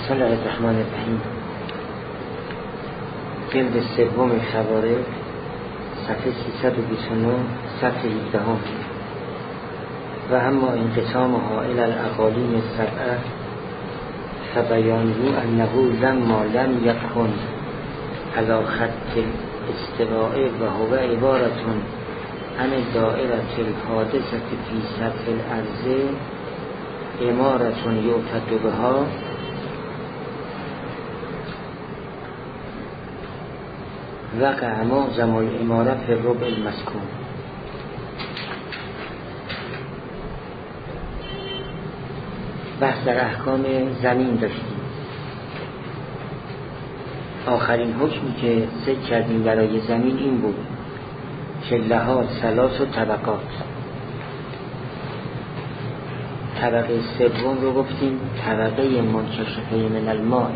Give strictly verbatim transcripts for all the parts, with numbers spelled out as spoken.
بسم الله الرحمن الرحیم. جلد سوم خوارج، صفحه سیصد و بیست و نه، صفحه هفده. و اما انقسامها الی الاقالیم السبعه فبیانه انه لما لم یکن علی خط الاستواء و هو عبارة عن دائره الحادثه فی سطح الارض امارة یعتد بها وقع معظم الاماره فی الربع المسکون. بحث در احکام زمین داشتیم. آخرین حکمی که ذکر کردیم برای زمین این بود که لها ثلاث و طبقات. طبقه سوم رو گفتیم طبقه منکشفه من الماء،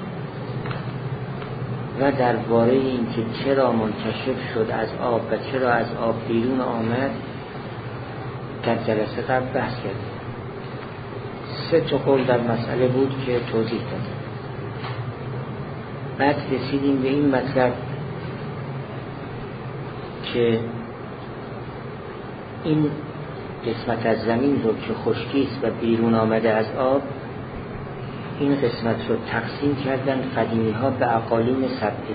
و درباره این که چرا منکشف شد از آب و چرا از آب بیرون آمد در جلسه قبل بحث کردیم. سه تا قول در مسئله بود که توضیح دادیم. بعد رسیدیم به این مطلب که این قسمت از زمین رو که خشکی است و بیرون آمده از آب، این قسمت رو تقسیم کردن قدیمی ها به اقالیم سبعه.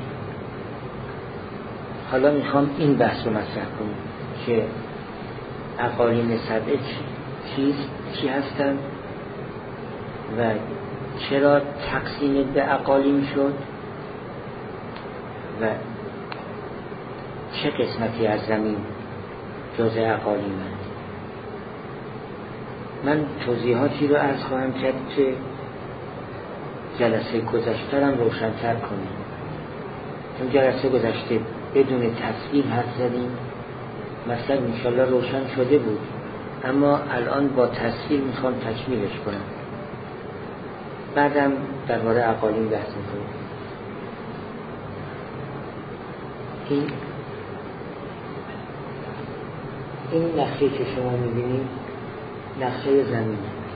حالا میخوام این بحث رو مطرح کنیم که اقالیم سبعه چیست، چی هستن و چرا تقسیم به اقالیم شد و چه قسمتی از زمین جزء اقالیم هست. من توضیحاتی رو عرض خواهم کرد که جلسه گذشته هم روشن‌تر کنیم. چون جلسه گذشته بدون تفصیل حرف زدیم، مثلا انشالله روشن شده بود، اما الان با تفصیل میخوام تکمیلش کنم. بعدم درباره اقالیم بحث میکنیم. این این نقشه که شما میبینید نقشه زمین.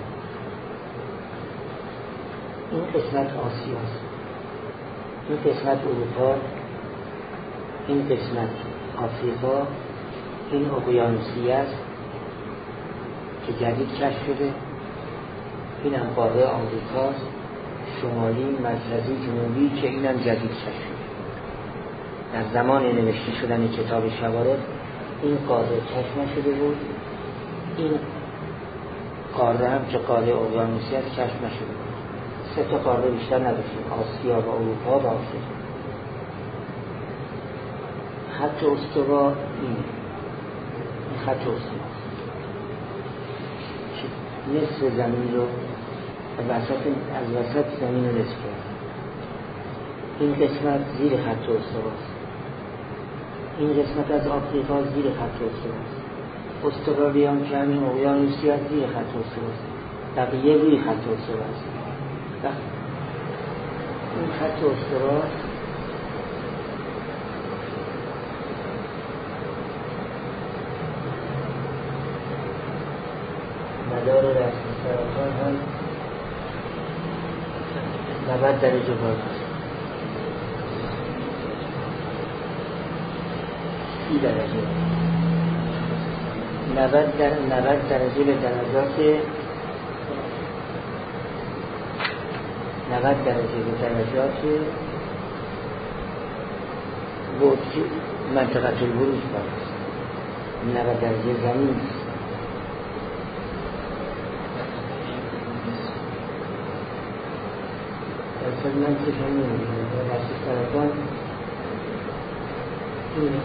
این قسمت آسیا است، این قسمت اروپا، این قسمت آفریقا، این اقیانوسیه است که جدید کشف شده، این هم قاره آمریکاست، شمالی، مرکزی، جنوبی که این هم جدید کشف شده. در زمان نوشته شدن کتاب شوارق این قاره کشف نشده بود، این قاره هم که قاره اقیانوسیه است کشف نشده بود. سه تا قاره بیشتر نداشتیم، آسیا و اروپا و آفریقا. خط استوا این این خط استوا نصف زمین رو وسط از وسط زمین رو نصف کرد. این قسمت زیر خط استواست، این قسمت از آفریقا زیر خط استواست، استرالیا هم که همین اقیانوسیه از زیر خط استواست، بقیه روی خط استواست. این خط استوا مدار رسم سرطان هم نود درجه باز است، سی درجه، نود در نود درجه به درجات نود درجه به درجات بود منطقه البروج باز. نود درجه زمین است. اصلا من چشم نمیدونم رسم سرطان اینه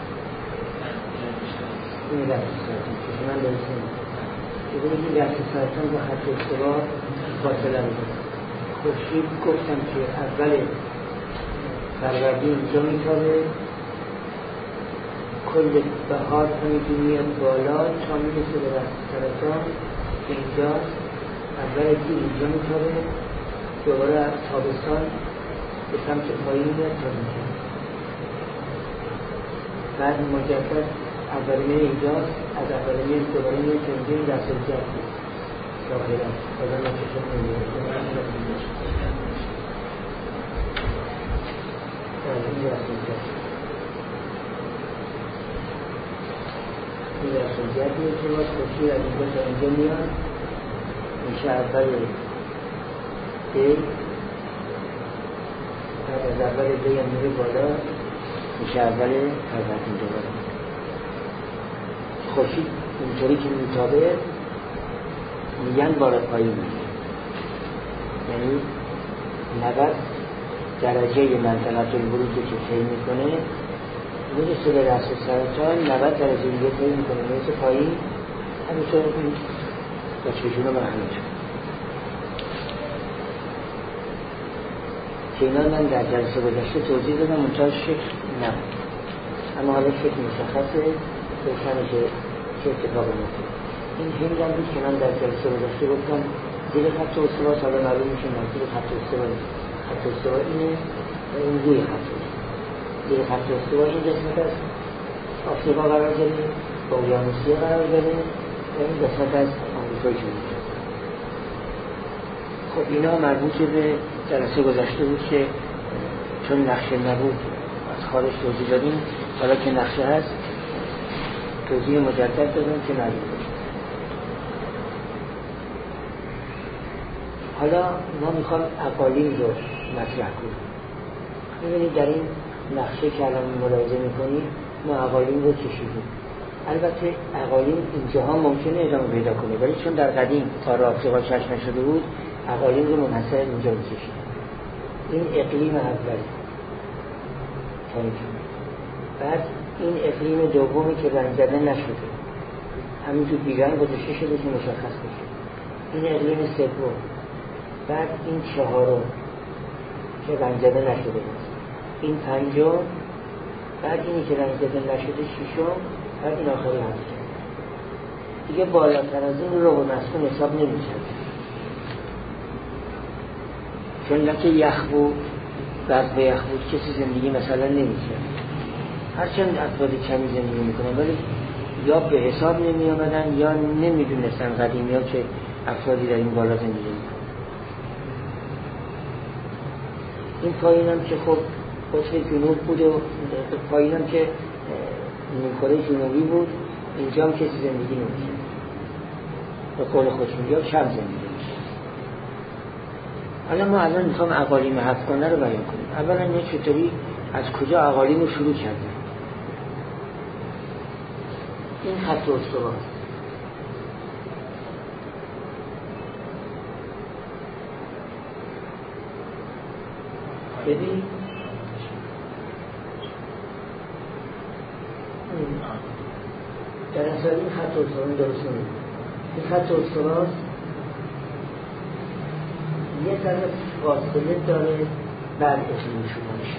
اینه رسم سرطان چشم من درست نمیدونم که رسم سرطان با خط استوا فاصله میدونم. خورشید گفتم که اول فروردین اینجا میتابه، کل بهار همینجور میاد بالا تا میرسه به رسم سرطان که اینجاست. اول تیر اینجا میتابه، دوباره تابستان به سمت پایین میاد تا اینجا، بعد مجدد اولین اینجاست، از اولین دوباره میاد تا اینجا رسل جد ظاهرا. خدا نکشم نمیاد رسمیت این رسمیت میشه که باز خورشید از اینجا تا اینجا میاد میشه اول دی بعد از اول دی هم میره بالا میشه اول پروردین دوباره خورشید اینطوری که میتابه میگن بالا پایین میشه یعنی نود درجه منطقه البروج که طی میکنه میرسه به رأس سرطان نود درجه دیگه طی میکنه میرسه پایین همینطور این با چشونه مرحله شد که اینا من در جلسه گذشته توضیح دادم منتها شکل نه اما حالا شکل مشخصه روشنه که چه اتفاق میفته این هنگ هم بود که من در جلسه گذشته گفتم زیر خط استوا حالا معلوم میشه منظور خط استوا خط استوا اینه و این روی خط استوا زیر خط استوا این قسمت از آفریقا قرار داره با اقیانوسیه قرار داره و این قسمت از آمریکای جنوبی. خب اینا مربوط به جلسه گذشته بود که چون نقشه نبود از خارج توضیح دادیم حالا که نقشه هست توضیح مجدد دادم که معلوم باشه. حالا ما میخوام اقالیم رو مطرح کنیم. میبینید در این نقشه که الان ملاحظه میکنید ما اقالیم رو کشیدیم. البته اقالیم اینجاها ممکنه ادامه پیدا کنه ولی چون در قدیم تا آفریقا کشف نشده بود اقالیم رو منحصر اینجا رو کشیدیم. این اقلیم اول بعد این اقلیم دومی که رنگ زده نشده همینجور بیرنگ گذاشته شده که مشخص بشه. این اقلیم سوم بعد این چهارم که رنگ زده نشده بود این پنجم بعد اینی که رنگ زده نشده ششم بعد این آخری هفت دیگه بالاتر از این رو به مسکون حساب نمیشه چون لکه یخ بود بعد به یخ بود کسی زندگی مثلا نمیشه هرچند افراد کمی زندگی میکنن ولی یا به حساب نمی آمدن یا نمیدونستن قدیمی ها که افرادی در این بالا زندگی میکنن. این پایین هم که خب قطب جنوب بود و پایین هم که نیمکره جنوبی بود اینجا هم کسی زندگی نمیشه به قول خودشون یا کم زندگی میشه. حالا ما الان میخوام اقالیم هفتگانه رو بیان کنیم. اولا یه چطوری از کجا اقالیم رو شروع کردیم. این خط استوا ببین در اصل این خط استوا درست نمید این خط استوا یه طرف فاصله داره بعد اقلیم شروع میشه.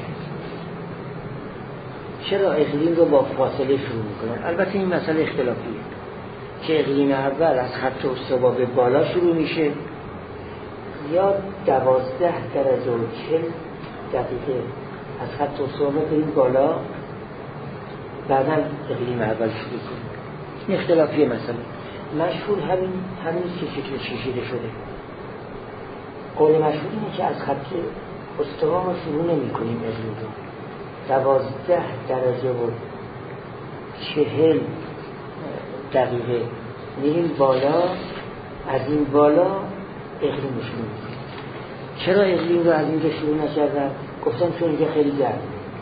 چرا اقلیم رو با فاصله شروع میکنن؟ البته این مسئله اختلافیه که اقلیم اول از خط استوا به بالا شروع میشه یا دوازده درجه و چل دقیقه از خط استوا بریم بالا بعدا اقلیم اول شروع کنیم. این اختلافیه مسئله مشهور همین همین که شکل شیشیده شده. قول مشهور اینه که از خط استوا ما شروع نمی کنیم اقلیم رو دوازده درجه و چهل دقیقه میریم بالا از این بالا اقلیم شروع میکنیم. چرا اقلیم رو از اینجا شروع نکردن؟ گفتم چون اینجا خیلی گرمه.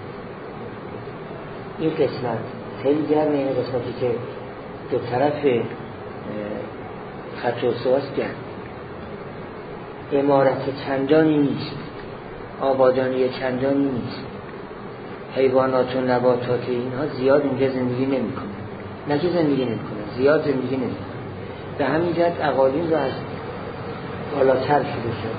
این قسمت خیلی گرمه این قسمتی که دو طرف خط استواست گرم عمارت چندانی نیست آبادانی چندانی نیست حیوانات و نباتات اینها زیاد اینجا زندگی نمی کنن نه که زندگی نمی کنن زیاد زندگی نمی کنن به همین جهت اقالیم رو از بالاتر شروع شد.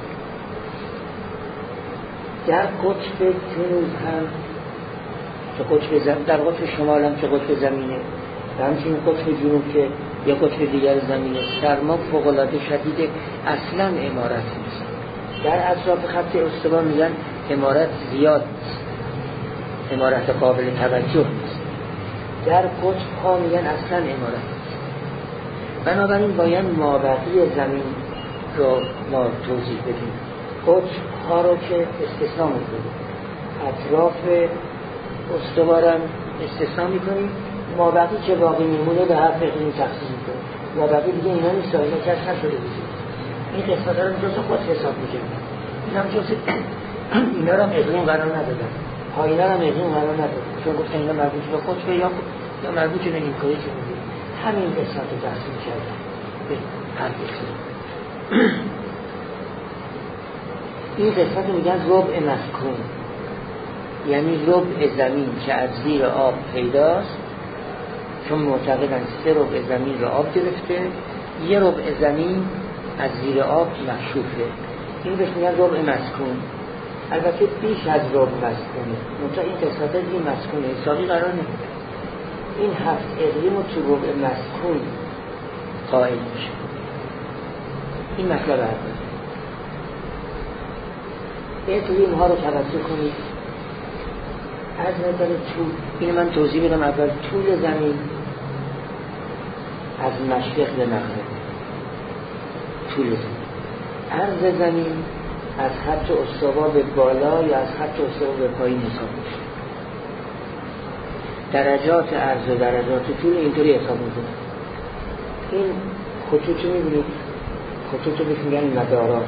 در قطب جنوب هم که قطب زمین در قطب شمال هم که قطب زمینه و همچنین قطب جنوب که یه قطب دیگر زمینه سرما فوق‌العاده شدیده اصلا عمارت نیست. در اطراف خط استوا میگن عمارت زیاد نیست عمارت قابل توجه نیست. در قطب ها میگن اصلا عمارت نیست. بنابراین باید مابقی زمین رو ما توضیح بدیم. قطب ها رو که استثناء میکنیم اطراف استوارم استثنا میکنیم، ما بقی که باقی میمونه به هر اقلیم تقسیم میکنیم. ما بقی دیگه اینا نیست، اینا کشف نشده بود. این قسمت ها رو جز خود حساب میکنیم. این هم جز اینا رو هم اقلیم قرار ندادن، پایینا رو هم اقلیم قرار ندادن، چون گفتن اینا مربوط به خود یا یا مربوط به این کاری که میگیم. همین قسمت رو تقسیم کردن به هر اقلیم. این قسمت رو میگن ربع مسکون، یعنی ربع زمین که از زیر آب پیداست، چون معتقدن سه ربع زمین رو آب گرفته، یه ربع زمین از زیر آب مکشوفه. این بهش میگن ربع مسکون. البته بیش از ربع مسکونه، منتها این قسمت از این مسکونه حسابی قرار نمیده. این هفت اقلیم رو تو ربع مسکون قائل میشه. این مطلب هست. اقلیم ها رو توجه کنید. از نظر طول، این من توضیح بدم. اول طول زمین از مشرق به مغرب، طول زمین. عرض زمین از خط استوا به بالا یا از خط استوا به پایین حساب میشه. درجات عرض و درجات طول اینطوری حساب میشه. این خطوط رو میبینید، خطوط رو بهش میگن مدارات،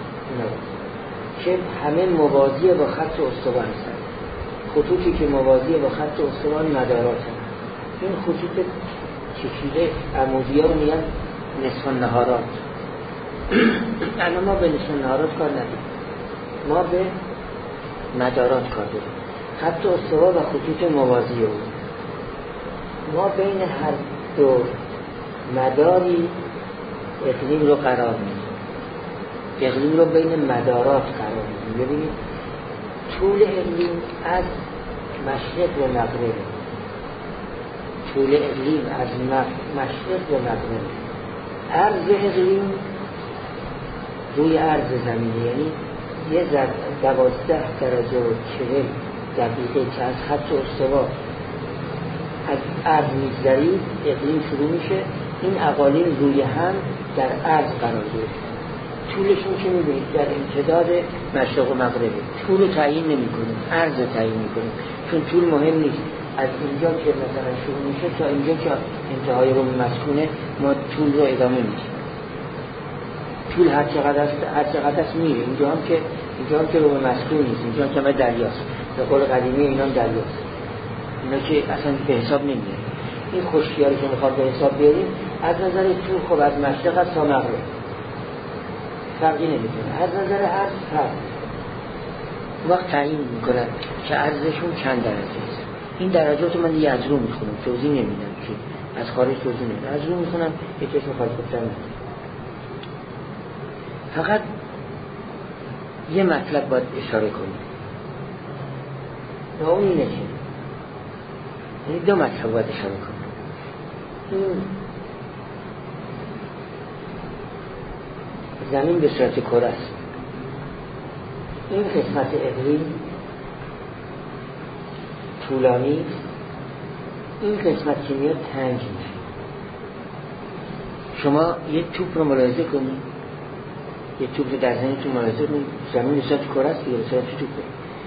که همه موازی با خط استوا هستن. خطوطی که موازی با خط استوا مدارات هستن. این خطوط چکیده عمودی ها رو میگن نصف النهارات. الان ما به نصف النهارات کار نداریم، ما به مدارات کار داریم. خط استوا و خطوط موازی رو ما بین هر دو مداری اقلیم رو قرار میدیم. اقلیم رو بین مدارات قرار میدیم. ببینید طول اقلیم از مشرق به مغرب، طول اقلیم از مشرق به مغرب. عرض اقلیم روی عرض زمینی، یعنی یه دوازده درجه و چهل دقیقه که از خط استوا از عرض میگذرید اقلیم شروع میشه. این اقالیم روی هم در عرض قرار گرفت. طولشون که میبینید در امتداد مشرق و مغربه. طول رو تعیین نمی کنیم، عرض رو تعیین میکنیم، چون طول مهم نیست. از اینجا که مثلا شروع میشه تا اینجا که انتهای رو مسکونه ما طول رو ادامه میدیم. طول هر چقدر است هر چقدر است میره. اینجا هم که اینجا هم که رو مسکون نیست، اینجا هم که همه دریاست. به قول قدیمی اینا دریاست. اینا که اصلا به حساب نمیاد. این خشکیاری که میخواد به حساب بیاریم از نظر طول خب از مشرق تا مغرب فرقی نمیکنه. از نظر عرض فرق وقت تعیین میکنن که عرضشون چند درجه است. این درجات من یه از رو میخونم، توضیح نمیدم که از خارج توضیح نمیدم، از رو میخونم یک اسم خواهد گفتن نمیدم. فقط یه مطلب باید اشاره کنیم و اون اینه که یعنی دو مطلب باید اشاره کنیم. این زمین به صورت کره است. این قسمت اقلیم طولانی، این قسمت که میاد تنگ میشه. شما یه توپ رو ملاحظه کنید، یه توپ رو در ذهنتون ملاحظه کنید. زمین به صورت کره است، به صورت توپه.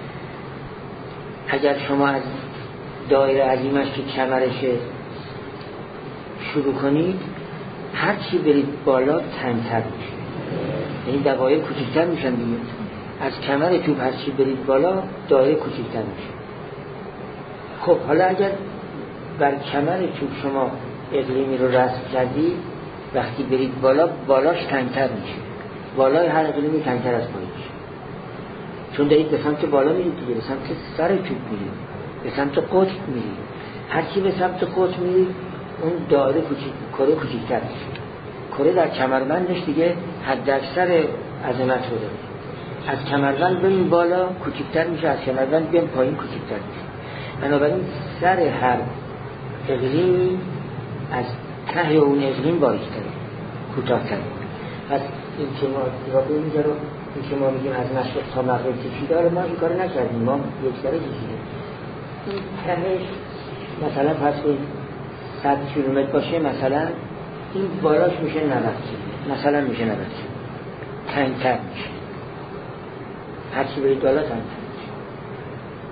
اگر شما از دایره عظیمش که کمرشه شروع کنید، هر چی برید بالا تنگتر میشه، یعنی دقایق کوچکتر میشن دیگه. از کمر توپ هر چی برید بالا دایره کوچکتر میشه. خب حالا اگر بر کمر توپ شما اقلیمی رو رسم کردی، وقتی برید بالا بالاش تنگتر میشه. بالای هر اقلیمی تنگتر از پایینش، چون دارید به سمت بالا میرید دیگه، به سمت سر توپ میرید، به سمت قطب میرید. هر چی به سمت قطب میرید اون دایره کوچیک کره کوچیک‌تر میشه. کره در کمربندش دیگه حد اکثر عظمت رو داره. از کمربند بریم بالا کوچیک‌تر میشه، از کمربند بریم پایین کوچیک‌تر میشه. بنابراین سر هر اقلیمی از ته اون اقلیم باریک‌تره، کوتاه‌تره. پس این که ما را اینجا رو این که ما میگیم از مشرق تا مغرب کشیده رو ما این کار نکردیم، ما یک سره کشیدیم. این تهش مثلا پس این صد کیلومتر باشه، مثلا این بالاش میشه نود کیلومتر، مثلا میشه نود کیلومتر، تنگتر میشه. هرچی برید بالا تنگتر میشه.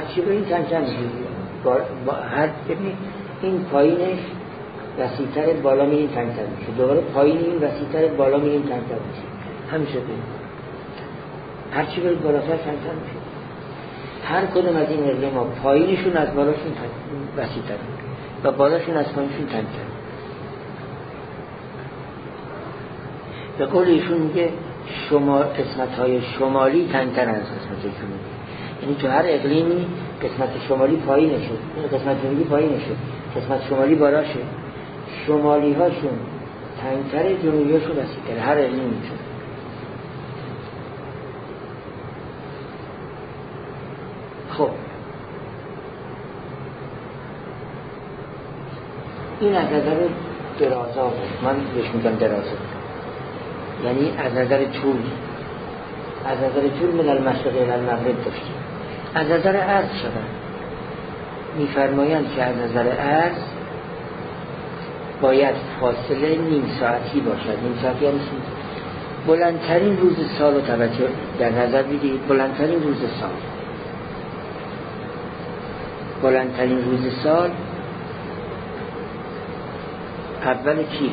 هرچی به این کم کم میشه با, با هر ببینید این پایینش وسیع‌تر بالا میریم کمتر میشه، دوباره پایین این وسیع‌تر بالا میریم کمتر میشه، همیشه ببینید هرچی برید بالاتر کمتر میشه. هر کدوم از این اقلیم ها پایینشون از بالاشون وسیع‌تر و بالاشون از پایینشون کمتر. به قول ایشون میگه شما قسمت‌های شمالی تنگ‌تر از قسمت جنوبی، یعنی تو هر اقلیمی قسمت شمالی پایینشه، قسمت جنوبی پایینشه، قسمت شمالی بالاشه، شمالی هاشون تنگ‌تر، جنوبی هاشون وسیع‌تر، هر اقلیمی میشه. خب این از نظر درازا بود، من بهش میگم درازا، یعنی از نظر طول، از نظر طول من المشرق الى المغرب داشتیم. از نظر عرض شدن میفرمایند که از نظر عرض باید فاصله نیم ساعتی باشد. نیم ساعتی یعنی بلندترین روز سال رو توجه در نظر بگیرید، بلندترین روز سال، بلندترین روز سال اول تیره،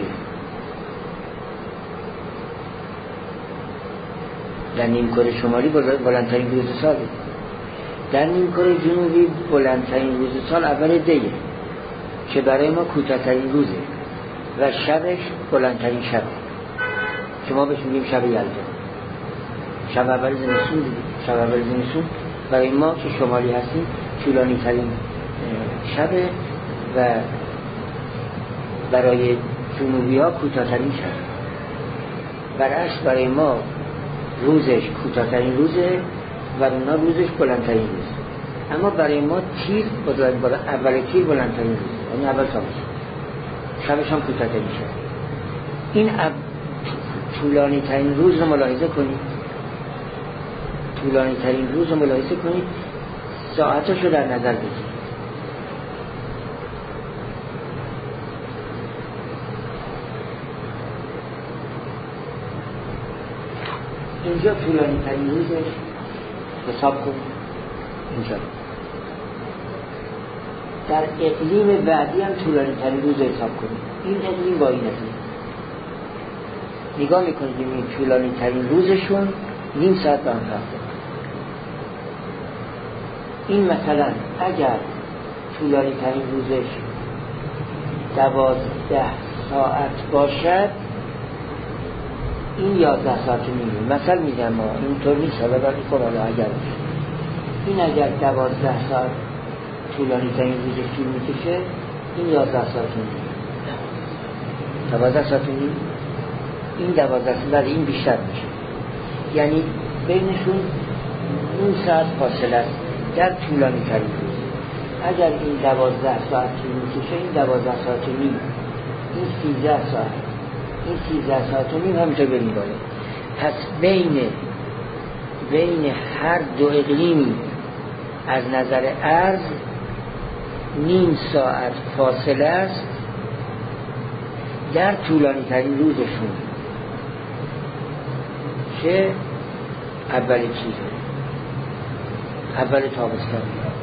در نیمکره شمالی بلندترین روز سال، در نیمکره جنوبی بلندترین روز سال اول دیه که برای ما کوتاه‌ترین روزه و شبش بلندترین شبه که ما بهش میگیم شب یلدا، شب اول زمستون دیگه. شب اول زمستون برای ما که شمالی هستیم طولانی ترین شبه و برای جنوبی ها کوتاه‌ترین شب. برعکس برای ما روزش کوتاه‌ترین روزه و اونا روزش بلندترین روزه، اما برای ما تیر بلند بالا اول تیر بلندترین روزه، یعنی اول تابستون، شبش هم کوتاه‌ترین شب. این اب... طولانی ترین روز رو ملاحظه کنید، طولانی ترین روز رو ملاحظه کنید، ساعتش رو در نظر بگیرید. اینجا طولانی ترین روزش حساب کنید، اینجا در اقلیم بعدی هم طولانی ترین روز حساب کنید. این اقلیم با این اقلیم نگاه میکنید، این طولانی ترین روزشون نیم ساعت به هم رفته. این مثلا اگر طولانی ترین روزش دوازده ساعت باشد، این یازده ساعت میمونه. مثلا میگم ما اینطور نیست، حالا باید کنم اگر این اگر دوازده ساعت طولانی ترین روزش طول میکشه، این یازده ساعت میمونه، دوازده ساعت میمونه، این دوازده ساعت این بیشتر میشه، یعنی بینشون نیم ساعت فاصله است در طولانی ترین روز. اگر این دوازده ساعت طول میکشه، این دوازده ساعت نیم، این سیزده ساعت، این سیزده ساعت و نیم همینطور بریم بالا. پس بین بین هر دو اقلیمی از نظر عرض نیم ساعت فاصله است در طولانی ترین روزشون که اول چیزه، اول تابستان.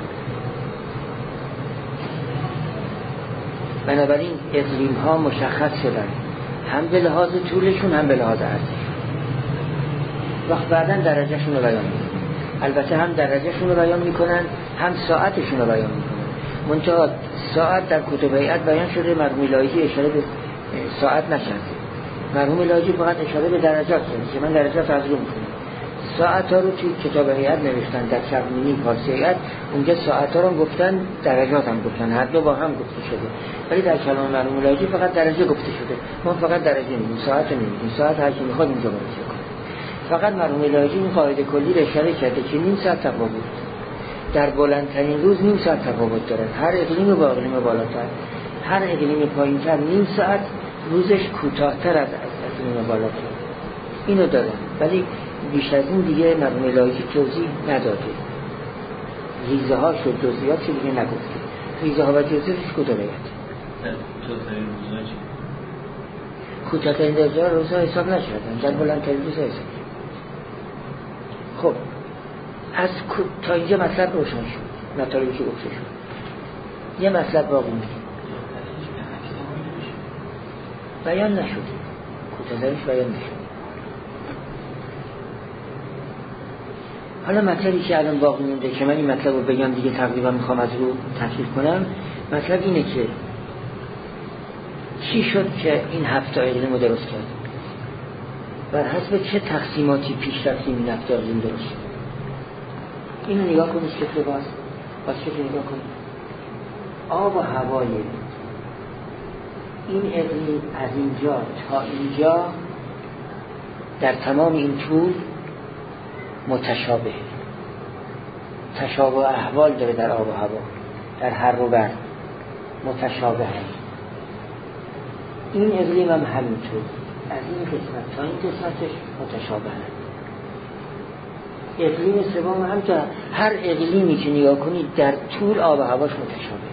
بنابراین اقلیم ها مشخص شدن، هم به لحاظ طولشون هم به لحاظ عرضشون. وقت بعدن درجهشون رو بیان میکنن، البته هم درجهشون رو بیان میکنن هم ساعتشون رو بیان میکنن. منتها ساعت در کتب هیئت بیان شده، مرحوم لاهیجی اشاره به ساعت نشده، مرحوم لاهیجی فقط اشاره به درجات کرده که من درجات از رو میکنم. ساعت ها رو توی کتاب هیئت نوشتن در چرمینی فارسی هیئت، اونجا ساعت ها رو گفتن، درجات هم گفتن، هر دو با هم گفته شده، ولی در کلام مرحوم لاهیجی فقط درجه گفته شده. ما فقط درجه میگیم، ساعت نمیگیم، ساعت هر کی میخواد اینجا برسه کنه. فقط مرحوم لاهیجی این قاعده کلی رو اشاره کرده که نیم ساعت تفاوت در بلندترین روز نیم ساعت تفاوت داره، هر اقلیم با اقلیم بالاتر، هر اقلیم پایینتر نیم ساعت روزش کوتاه‌تر از اقلیم بالاتر. اینو داره، ولی بیش از این دیگه مرحوم لاهیجی توضیح نداده. ریزه ها شد جزئیات چه دیگه نگفته، ریزه ها و جزئیاتش کجا باید؟ کوتاه‌ترین روزها چی؟ کوتاه‌ترین روزها روزها حساب نشدن، در بلندترین روزها حساب. خب از تا اینجا مطلب روشن شد. مطالبی که گفته شد. یه مطلب باقی میگه بیان نشد، کوتاه‌ترش بیان نشد. حالا مطلبی که الان باقی مونده که من این مطلب رو بگم دیگه تقریبا میخوام از رو تفصیل کنم. مطلب اینه که چی شد که این هفت اقلیم رو درست کرد، بر حسب چه تقسیماتی پیش رفتیم این هفت اقلیم درست شد. اینو نگاه کنید شکل باز باز شکل نگاه کنید. آب و هوای این اقلیم از اینجا تا اینجا در تمام این طول متشابه، تشابه احوال داره در آب و هوا، در هر و بر متشابه هست. این اقلیم هم همینطور از این قسمت تا این قسمتش متشابه هست. اقلیم سوم هم تا هر اقلیمی که نگاه کنید در طول آب و هواش متشابه.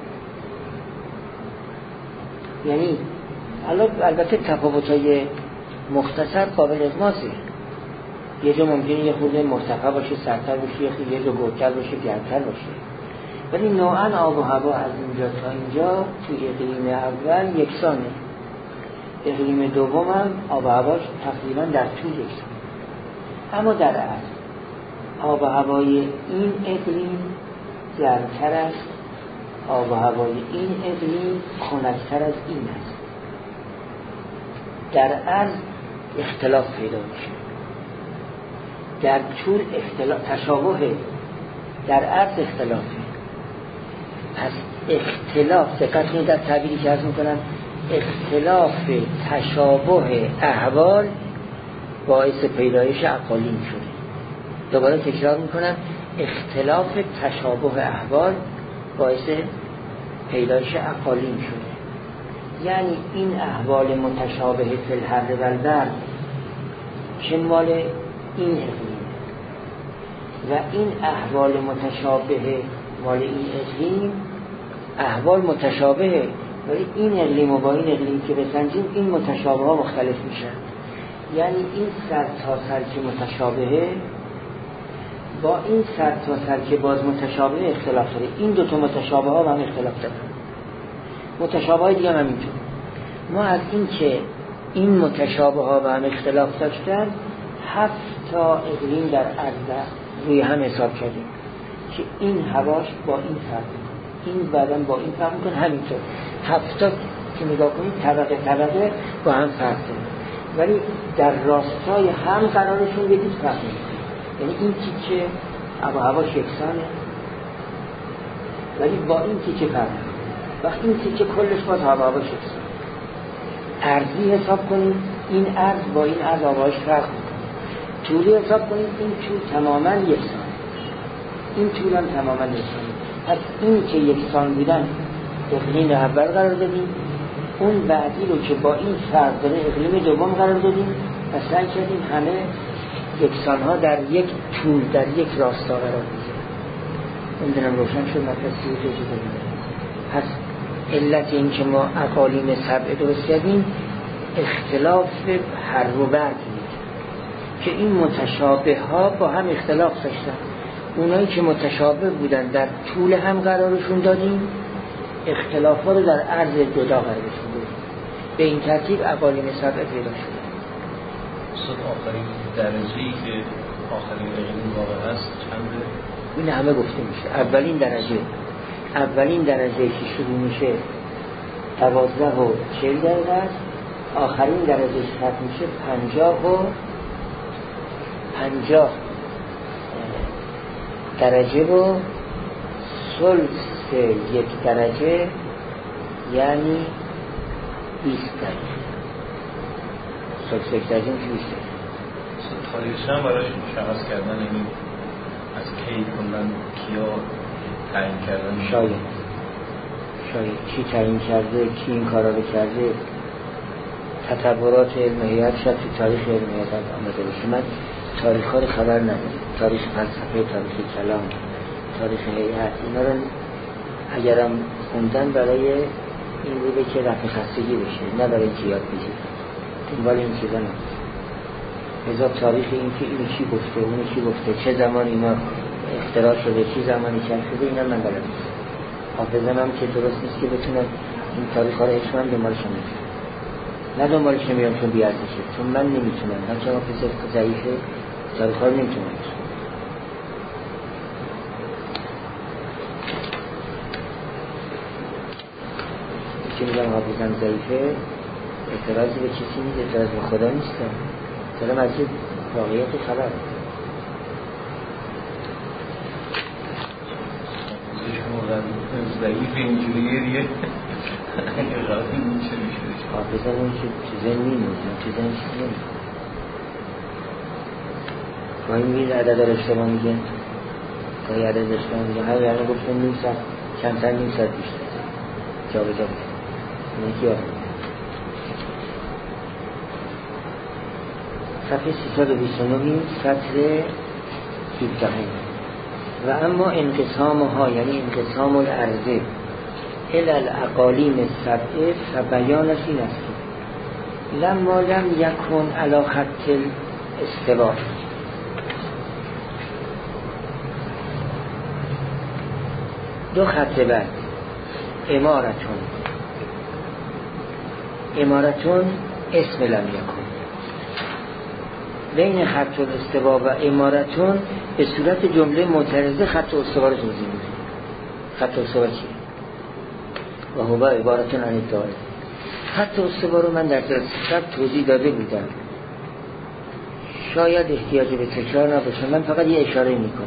یعنی البته تفاوت‌های مختصر قابل اغماضه، یه جا ممکنه یه خورده مرتفع باشه، سرتر باشه، یه جا گودتر باشه، گرمتر باشه، ولی نوعاً آب و هوا از اینجا تا اینجا توی اقلیم اول یکسانه. اقلیم دوم هم آب و هواش تقریباً در طول یکسانه. اما در اصل آب و هوای این اقلیم گرمتر است، آب و هوای این اقلیم خنک‌تر از این است. در عرض اختلاف پیدا میشه، در طول اختلاف تشابه، در عرض اختلافه. پس اختلاف، دقت کنید در تعبیری که عرض میکنم، اختلاف تشابه احوال باعث پیدایش اقالیم شده. دوباره تکرار میکنم، اختلاف تشابه احوال باعث پیدایش اقالیم شده. یعنی این احوال متشابه فی الحر و البرد که مال این اقلیم و این احوال متشابه مال این اقلیم، احوال متشابهه، ولی این اقلیم و با این اقلیم که بسنجیم این متشابه ها مختلف میشن. یعنی این سر تا سر که متشابهه با این سر تا سر که باز متشابه اختلاف داره. این دوتا متشابه ها با هم اختلاف داره. متشابه های دیگه هم همینطور. ما از این که این متشابه ها با هم اختلاف داشتن هفت تا اقلیم در عرض روی هم حساب کردیم که این هواش با این فرق میکنه، این بعداً با این فرق میکنه، همینطور هفت تا که نگاه کنید طبقه طبقه با هم فرق داره، ولی در راستای هم قرارشون یه دید فرق میکنه. یعنی این تیکه آب و هواش یکسانه ولی با این تیکه فرق میکنه. وقتی این تیکه کلش باز آب و هواش یکسانه. عرضی حساب کنید، این عرض با این عرض آب و هواش فرق میکنه. طولی حساب کنید، این طول تماما یکسان، این طول هم تماما یکسان. پس این که یکسان بودن اقلیم اول قرار دادیم، اون بعدی رو که با این فرق داره اقلیم دوم قرار دادیم و سعی کردیم همه یکسان ها در یک طول در یک راستا قرار بگیرن. نمیدونم روشن شد مطلب سی و جزو بگیرن. پس علت این که ما اقالیم سبع درست کردیم اختلاف هر و برد که این متشابه ها با هم اختلاف داشتن. اونایی که متشابه بودن در طول هم قرارشون دادیم، اختلافات رو در عرض جدا قرارشون دادیم. به این ترتیب اقالیم سبع پیدا شد. صد آخرین درجه‌ای که آخرین اقلیم واقع هست چنده؟ این همه گفته میشه. اولین درجه اولین درجه که شروع میشه دوازده و چهل دقیقه است. آخرین درجه که ختم میشه پنجاه و پنجاه درجه و ثلث یک درجه یعنی بیست درجه. ثلث یک درجه میشه بیست درجه. تاریخش هم براش مشخص کردن، یعنی از کی کندن کیا تعیین کردن؟ شاید شاید کی تعیین کرده، کی این کارا رو کرده. تطورات علمیت شاید تو تاریخ علمیت آمده باشه. من تاریخ ها رو خبر ندارم، تاریخ فلسفه، تاریخ کلام، تاریخ هیئت، اینا رو اگرم خوندن برای این بوده که رفع خستگی بشه، نه برای اینکه یاد بگیرن. دنبال این چیزا نیست. حساب تاریخ این که اینو چی گفته، اونو چی گفته، چه زمان اینا اختراع شده چی زمانی چند شده اینا من بلد نیست. حافظم هم که درست نیست که بتونم این تاریخ ها رو هشمن دنبالش نمیتونم نه دنبالش نمیرم چون بیارزشه، چون من نمیتونم نه که حافظ ضعیفه تاریخ ها رو نمیتونم. که میگم حافظم ضعیفه اعتراضی به چیزی نیست، اعتراض به خدا نیستم، دارم از این واقعیت خبر ضعیف اینجوریه دیگه اگه غلطی میشه میشه حافظم اون که چیزه میمونه چیزه نیست نمید گاهی میگه عدد رو اشتباه میگه گاهی عدد اشتباه میگه هر یعنی گفتم نیم ساعت کمتر نیم ساعت بیشتر جا به جا بگه نکی آفر صفحه سیصد و بیست و نه سطر هفده. و اما انقسامها یعنی انقسام الارض الى الاقالیم السبعه فبیانش این است لما لم یکن علی خط الاستواء دو خط بعد امارتون امارتون اسم لم یکن بین خط الاستوا و امارتون به صورت جمله معترضه خط الاستوا رو توضیح میده. خط الاستوا چیه؟ و هو عبارتون عن الدائره. خط الاستوا رو من در درس قبل توضیح داده بودم، شاید احتیاج به تکرار نباشه، من فقط یه اشاره میکنم.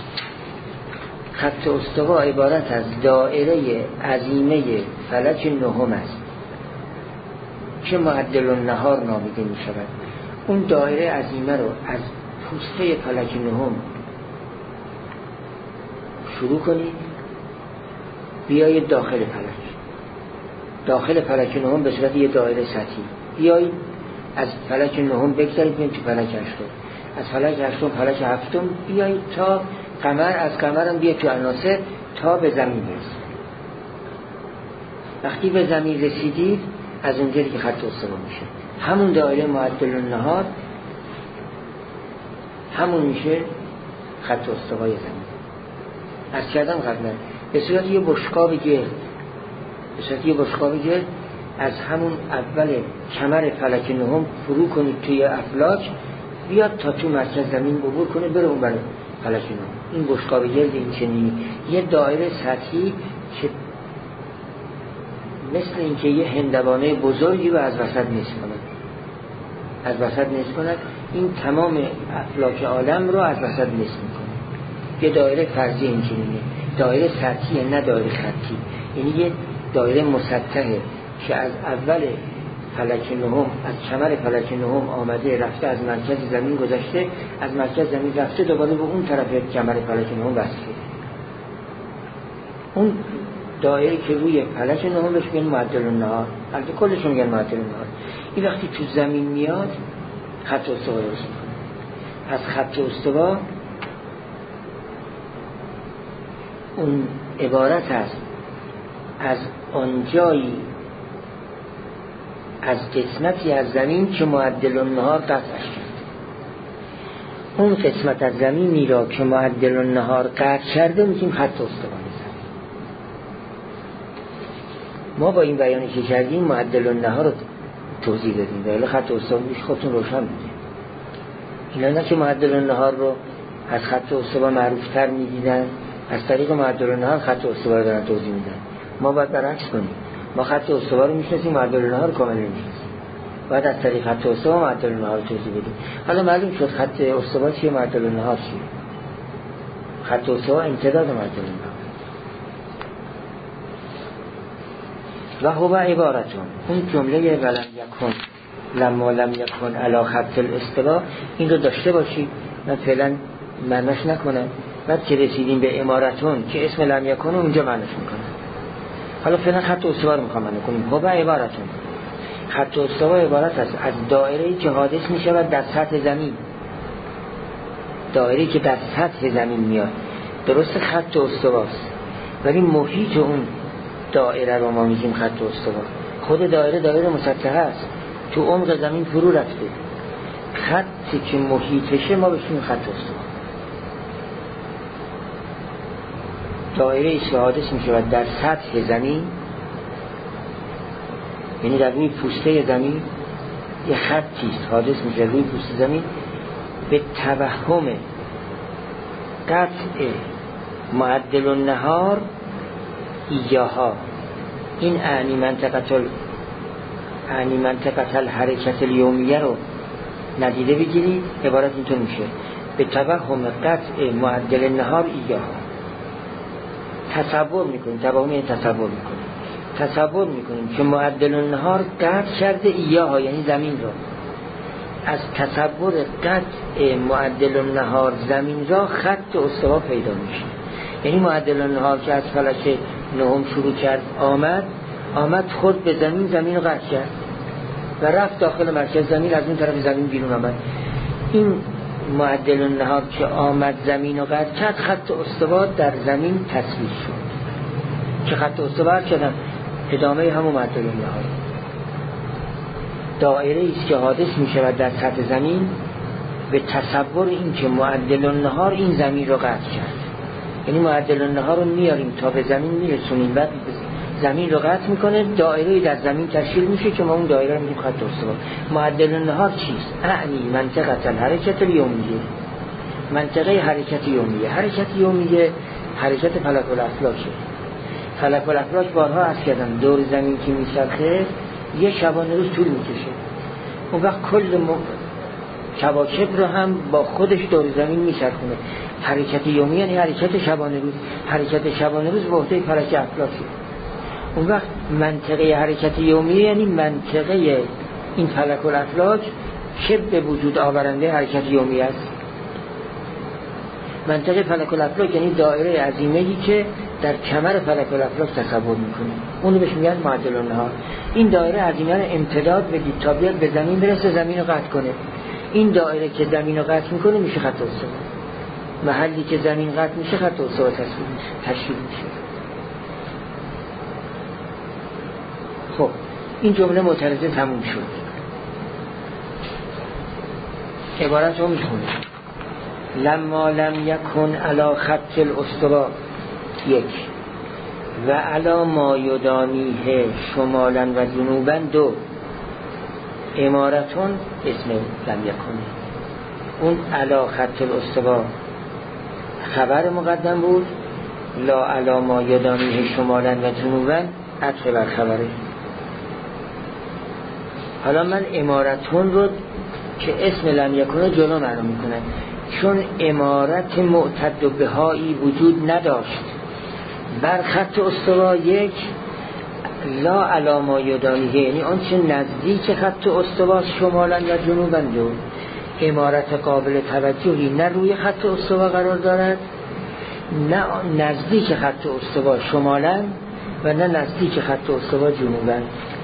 خط الاستوا عبارت از دائره عظیمه فلک نهم است که معدل النهار نامیده می شود. اون دایره عظیمه رو از پوسته فلک نهم شروع کنید بیایید داخل فلک داخل فلک نهم به صورت یه دایره سطحی بیایید از فلک نهم بگذارید بین تو فلک هشتم، از فلک هشتم فلک هفتم بیایید تا قمر، از قمر هم بیایید تو عناصر تا به زمین برسید. وقتی به زمین رسیدید از اونجایی که خط الاستوا میشه همون دایره معدل النهار همون میشه خط استوای زمین. از کردم قبلا به صورت یه بشقاب گرد به صورت یه بشقاب گرد از همون اول کمر فلک نهم فرو کنید توی افلاک بیاد تا تو مرکز زمین عبور کنه بره اون برای فلک نهم. این بشقاب گرد این چنینی یه دایره سطحی که مثل اینکه یه هندوانه بزرگی رو از وسط نصف کند از وسط نصف کند این تمام افلاک عالم رو از وسط نصف میکنه. یه دایره فرضی این چنینه، دایره سطحیه نه دایره خطی، یعنی یه دایره مسطحه که از اول فلک نهم از کمر فلک نهم آمده رفته از مرکز زمین گذشته از مرکز زمین رفته دوباره به اون طرف کمر فلک نهم وصله. اون دایره که روی فلک نهم بهش میگن معدل النهار، البته کلشون میگن معدل النهار. این وقتی تو زمین میاد خط استوا درست میکنه. از خط استوا اون عبارت است از آنجایی از قسمتی از زمین که معدل النهار قطعش کرد. اون قسمت از زمینی را که معدل النهار قطع کرده میگیم خط استوا. ما با این بیانی که کردیم معدل النهار رو توضیح دادیم ولی خط استوا میشه خودتون روشن میدید. اینا نه که معدل النهار رو از خط استوا معروفتر میدیدن، از طریق معدل النهار خط استوا رو دارن توضیح میدن. ما باید برعکس کنیم، ما خط استوا رو میشناسیم معدل النهار رو کاملا نمیشناسیم، باید از طریق خط استوا معدل النهار رو توضیح بدیم. حالا معلوم شد خط استوا چیه معدل النهار چیه. خط استوا امتداد معدل النهار و هو عبارتون اون جمله ولم یکن لما لم یکن علی خط الاستوا این رو داشته باشید. من فعلا معناش نکنم، بعد که رسیدیم به امارتون که اسم لم یکن اونجا معناش میکنم. حالا فعلا خط استوا رو میخوام معنی کنیم. هو عبارتون خط استوا عبارت است از دایره‌ای که حادث میشود در سطح زمین، دایره‌ای که در سطح زمین میاد. درست خط استواست ولی محیط اون دایره رو ما میگیم خط استوا. خود دایره دایره مسطحه است، تو عمق زمین فرو رفته. خطی که محیطشه ما بهش میگیم خط استوا. دایره ایست که حادث می شود در سطح زمین، یعنی در روی پوسته زمین یه خطی است حادث می شود روی پوسته زمین به توهم قطع معدل النهار ایجاها. این اعنی منطقه اعنی منطقه الحرکت الیومیه رو ندیده بگیرید. عبارت اینطور میشه: به توهم قطع معدل النهار ایجاها. تصور میکنیم، توهم یعنی تصور میکنیم، تصور میکنیم که معدل النهار قطع کرده ایجاها یعنی زمین رو. از تصور قطع معدل النهار زمین را خط استوا پیدا میشه. یعنی معدل النهار که از فلک نهم شروع کرد آمد آمد خود به زمین زمین رو قطع کرد و رفت داخل مرکز زمین، از اون طرف زمین بیرون آمد. این معدل النهار که آمد زمین رو قطع کرد، خط استوا در زمین تصویر شد. که خط استوا کردن ادامه همون معدل النهار. دایره ایست که حادث می شود در سطح زمین به تصور این که معدل النهار این زمین رو قطع کرد. یعنی معدل النهار رو میاریم تا به زمین میرسونیم، بعد زمین رو قطع میکنه، دایره در زمین تشکیل میشه که ما اون دایره رو میگیم خط استوا. معدل النهار چیست؟ اعنی منطقه الحرکت الیومیه، منطقه حرکت یومیه. حرکت یومیه حرکت فلک الافلاکه. فلک الافلاک بارها عرض کردم دور زمین که میچرخه یه شبانه روز طول میکشه. اون وقت کل م... کواکب رو هم با خودش دور زمین میچرخونه. حرکت یومی یعنی حرکت شبانه روز. حرکت شبانه روز به عهده فلک افلاکه. اون وقت منطقه حرکت یومی یعنی منطقه این فلک الافلاک که به وجود آورنده حرکت یومی است. منطقه فلک الافلاک یعنی دایره عظیمه‌ای که در کمر فلک الافلاک تصور میکنه، اونو بهش میگن معدل النهار. این دایره عظیمه رو امتداد بدید تا بیاد به زمین برسه، زمین رو قطع کنه. این دایره که زمین رو قطع میکنه میشه خط استوا. محلی که زمین قطع میشه خط استوا تشکیل میشه. خب این جمله معترضه تموم شد. عبارت رو میخونه: لما لم یکن علی خط الاستوا یک و علی ما یدانیه شمالا و جنوبا دو. امارتون اسم لم یکن، اون علی خط الاستوا خبر مقدم بود، لا علی ما یدانیه شمالا و جنوبا عطف بر خبره. حالا من امارتون رو که اسم لم یکن جلو معلوم میکنم، چون امارت معتد بهایی وجود نداشت بر خط استوا یک، لا علی ما یدانیه یعنی آنچه نزدیک خط استوا شمالا و جنوبا دو. امارت قابل توجهی نه روی خط استوا قرار دارد، نه نزدیک خط استوا شمالا و نه نزدیک خط استوا جنوبا.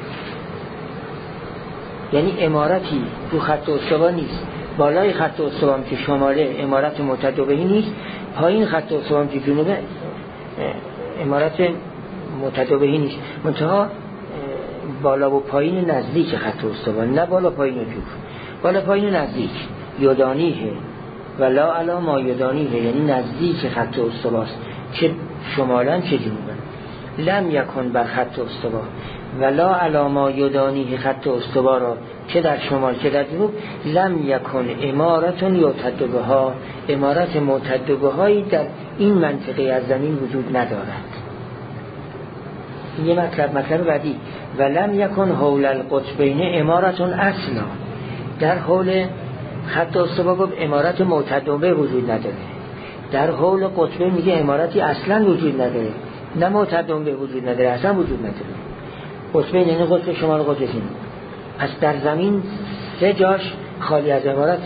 یعنی امارتی تو خط استوا نیست. بالای خط استوا که شماله امارت معتد بهی نیست، پایین خط استوا که جنوبه امارت معتد بهی نیست. منتها بالا و پایین نزدیک خط استوا، نه بالا پایین و جوف. بالا پایین نزدیک یدانیه و لا علی ما یدانیه یعنی نزدیک خط استواست، چه شمالا چه جنوبا. لم یکن بر خط استوا و لا علی ما یدانیه خط استوا را که در شمال که در جنوب، لم یکن امارت یعتد بها، امارت معتد بهایی در این منطقه از زمین وجود ندارد. این یه مطلب. مطلب بعدی: و لم یکن حول القطبین امارت اصلا، در حول خط استوا گفت امارت معتد به وجود نداره، در حول قطبین میگه امارتی اصلا وجود نداره، نه معتد به وجود نداره، اصلا وجود نداره. قطبین یعنی قطب شمال و قطب جنوب. پس در زمین سه جاش خالی از امارته.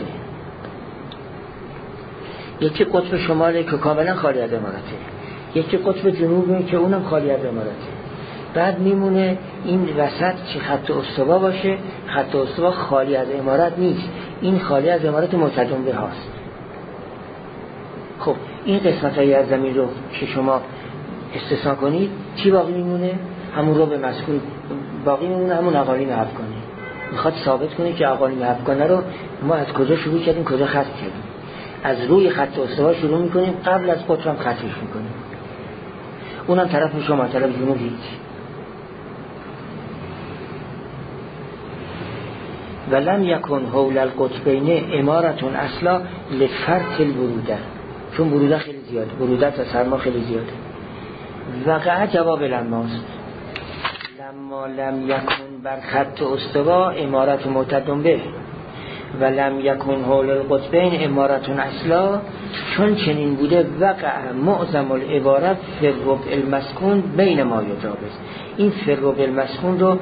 یکی قطب شماله که کاملا خالی از امارته، یکی قطب جنوبه که اونم خالی از امارته. بعد میمونه این وسط که خط استوا باشه. خط استوا خالی از امارت نیست، این خالی از امارت معتد به هاست. خب این قسمت های از زمین رو که شما استثناء کنید چی باقی میمونه؟ همون رو به مسکون باقی میمونه، همون اقالیم افغانی. میخواد ثابت کنه که اقالیم افغانه رو ما از کجا شروع کردیم کجا ختم کردیم. از روی خط استوا شروع میکنیم، قبل از قطب هم ختمش میکنیم. اونم طرف شما طرف جنوب هیچ. ولم یکن حول القطبین امارتون اصلا لفرط البروده، چون بروده خیلی زیاده، برودت و سرما خیلی زیاده. وقع جواب لماست، لما لم یکن بر خط استوا امارت معتدن به و لم یکن حول القطبین امارتون اصلا، چون چنین بوده وقع معظم العبارت فی الربع المسکون بین ما یجابز. این فی الربع المسکون رو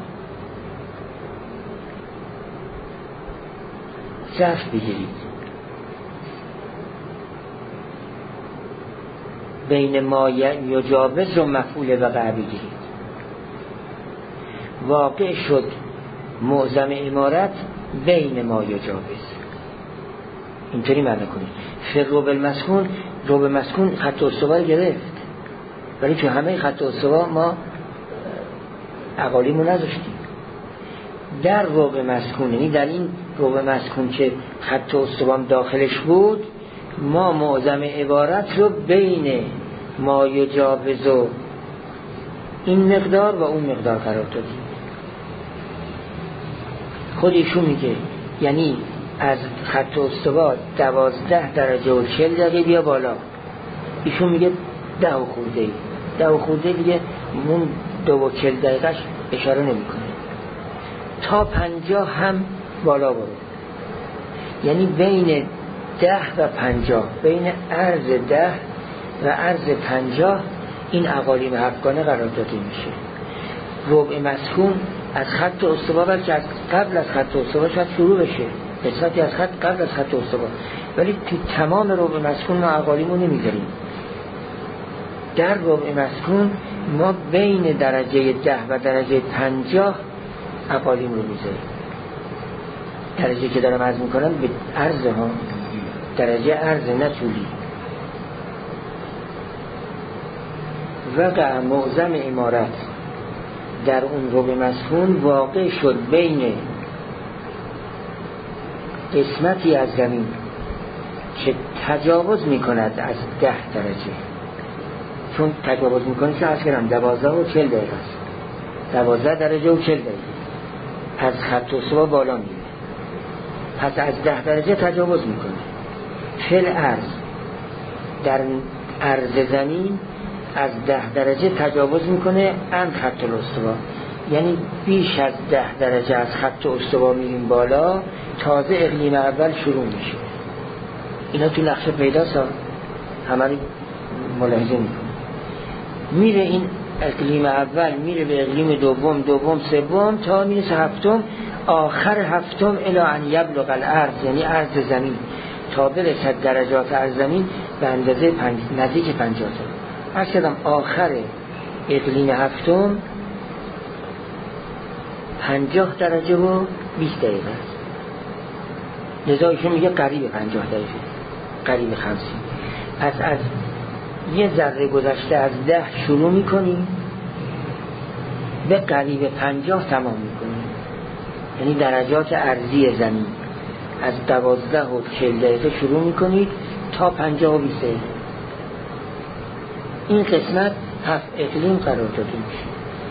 ظرف بگیرید، بین ما یجابز رو مفعول وقع بگیرید. واقع شد معظم امارت بین ما یجابز، اینطوری معنی کنید. فی الربع المسکون، ربع مسکون خط استوا گرفت، ولی چون همه خط استوا ما اقالیمو نذاشتیم. در ربع مسکون، یعنی در این ربع مسکون که خط استوام داخلش بود، ما معظم عبارت رو بین ما یجابز و این مقدار و اون مقدار قرار دادیم. خود ایشون میگه یعنی از خط استوا دوازده درجه و چل دقیقه بیا بالا، ایشون میگه ده و خورده ای ده و خورده دیگه اون دو و چل دقیقهش اشاره نمی کنه. تا پنجاه هم بالا برو، یعنی بین ده و پنجاه، بین عرض ده و عرض پنجاه این اقالیم هفتگانه قرار داده میشه. ربع مسکون از خط استوا، بلکه از قبل از خط استوا شاید شروع بشه، قسمتی از خط قبل از خط استوا، ولی تو تمام ربع مسکون ما اقالیمو نمیذاریم. در ربع مسکون ما بین درجه ده و درجه پنجاه اقالیم رو میذاریم. درجه که دارم عرض میکنم به عرض ها، درجه عرض نه طولی. وقع معظم امارت در اون ربع مسکون واقع شد بین قسمتی از زمین که تجاوز میکند از ده درجه، چون تجاوز میکنه که از کردم دوازده و چل دقیقه است، دوازده درجه و چل دقیقه از خط استوا بالا میره، پس از ده درجه تجاوز میکنه. فل عرض، در عرض زمین از ده درجه تجاوز میکنه ان خط الاستوا، یعنی بیش از ده درجه از خط استوا میریم بالا، تازه اقلیم اول شروع میشه. اینا تو نقشه پیداست، همه رو ملاحظه میکنه. میره این اقلیم اول میره به اقلیم دوم، دوم سوم، تا میرسه هفتم، آخر هفتم الی ان یبلغ الارض، یعنی عرض زمین، تا برسد درجات عرض زمین به اندازه پنج... نزدیک پنجاه تا. عرض کردم آخر اقلیم هفتم پنجاه درجه و بیست دقیقه است. لذا ایشون میگه قریب پنجاه دقیقه، قریب خمسین. پس از یه ذره گذشته از ده شروع میکنیم به قریب پنجاه تمام میکنیم، یعنی درجات ارضی زمین از دوازده و چل دقیقه شروع میکنید تا پنجاه و بیست دقیقه. این قسمت هفت اقلیم قرار داده میشه.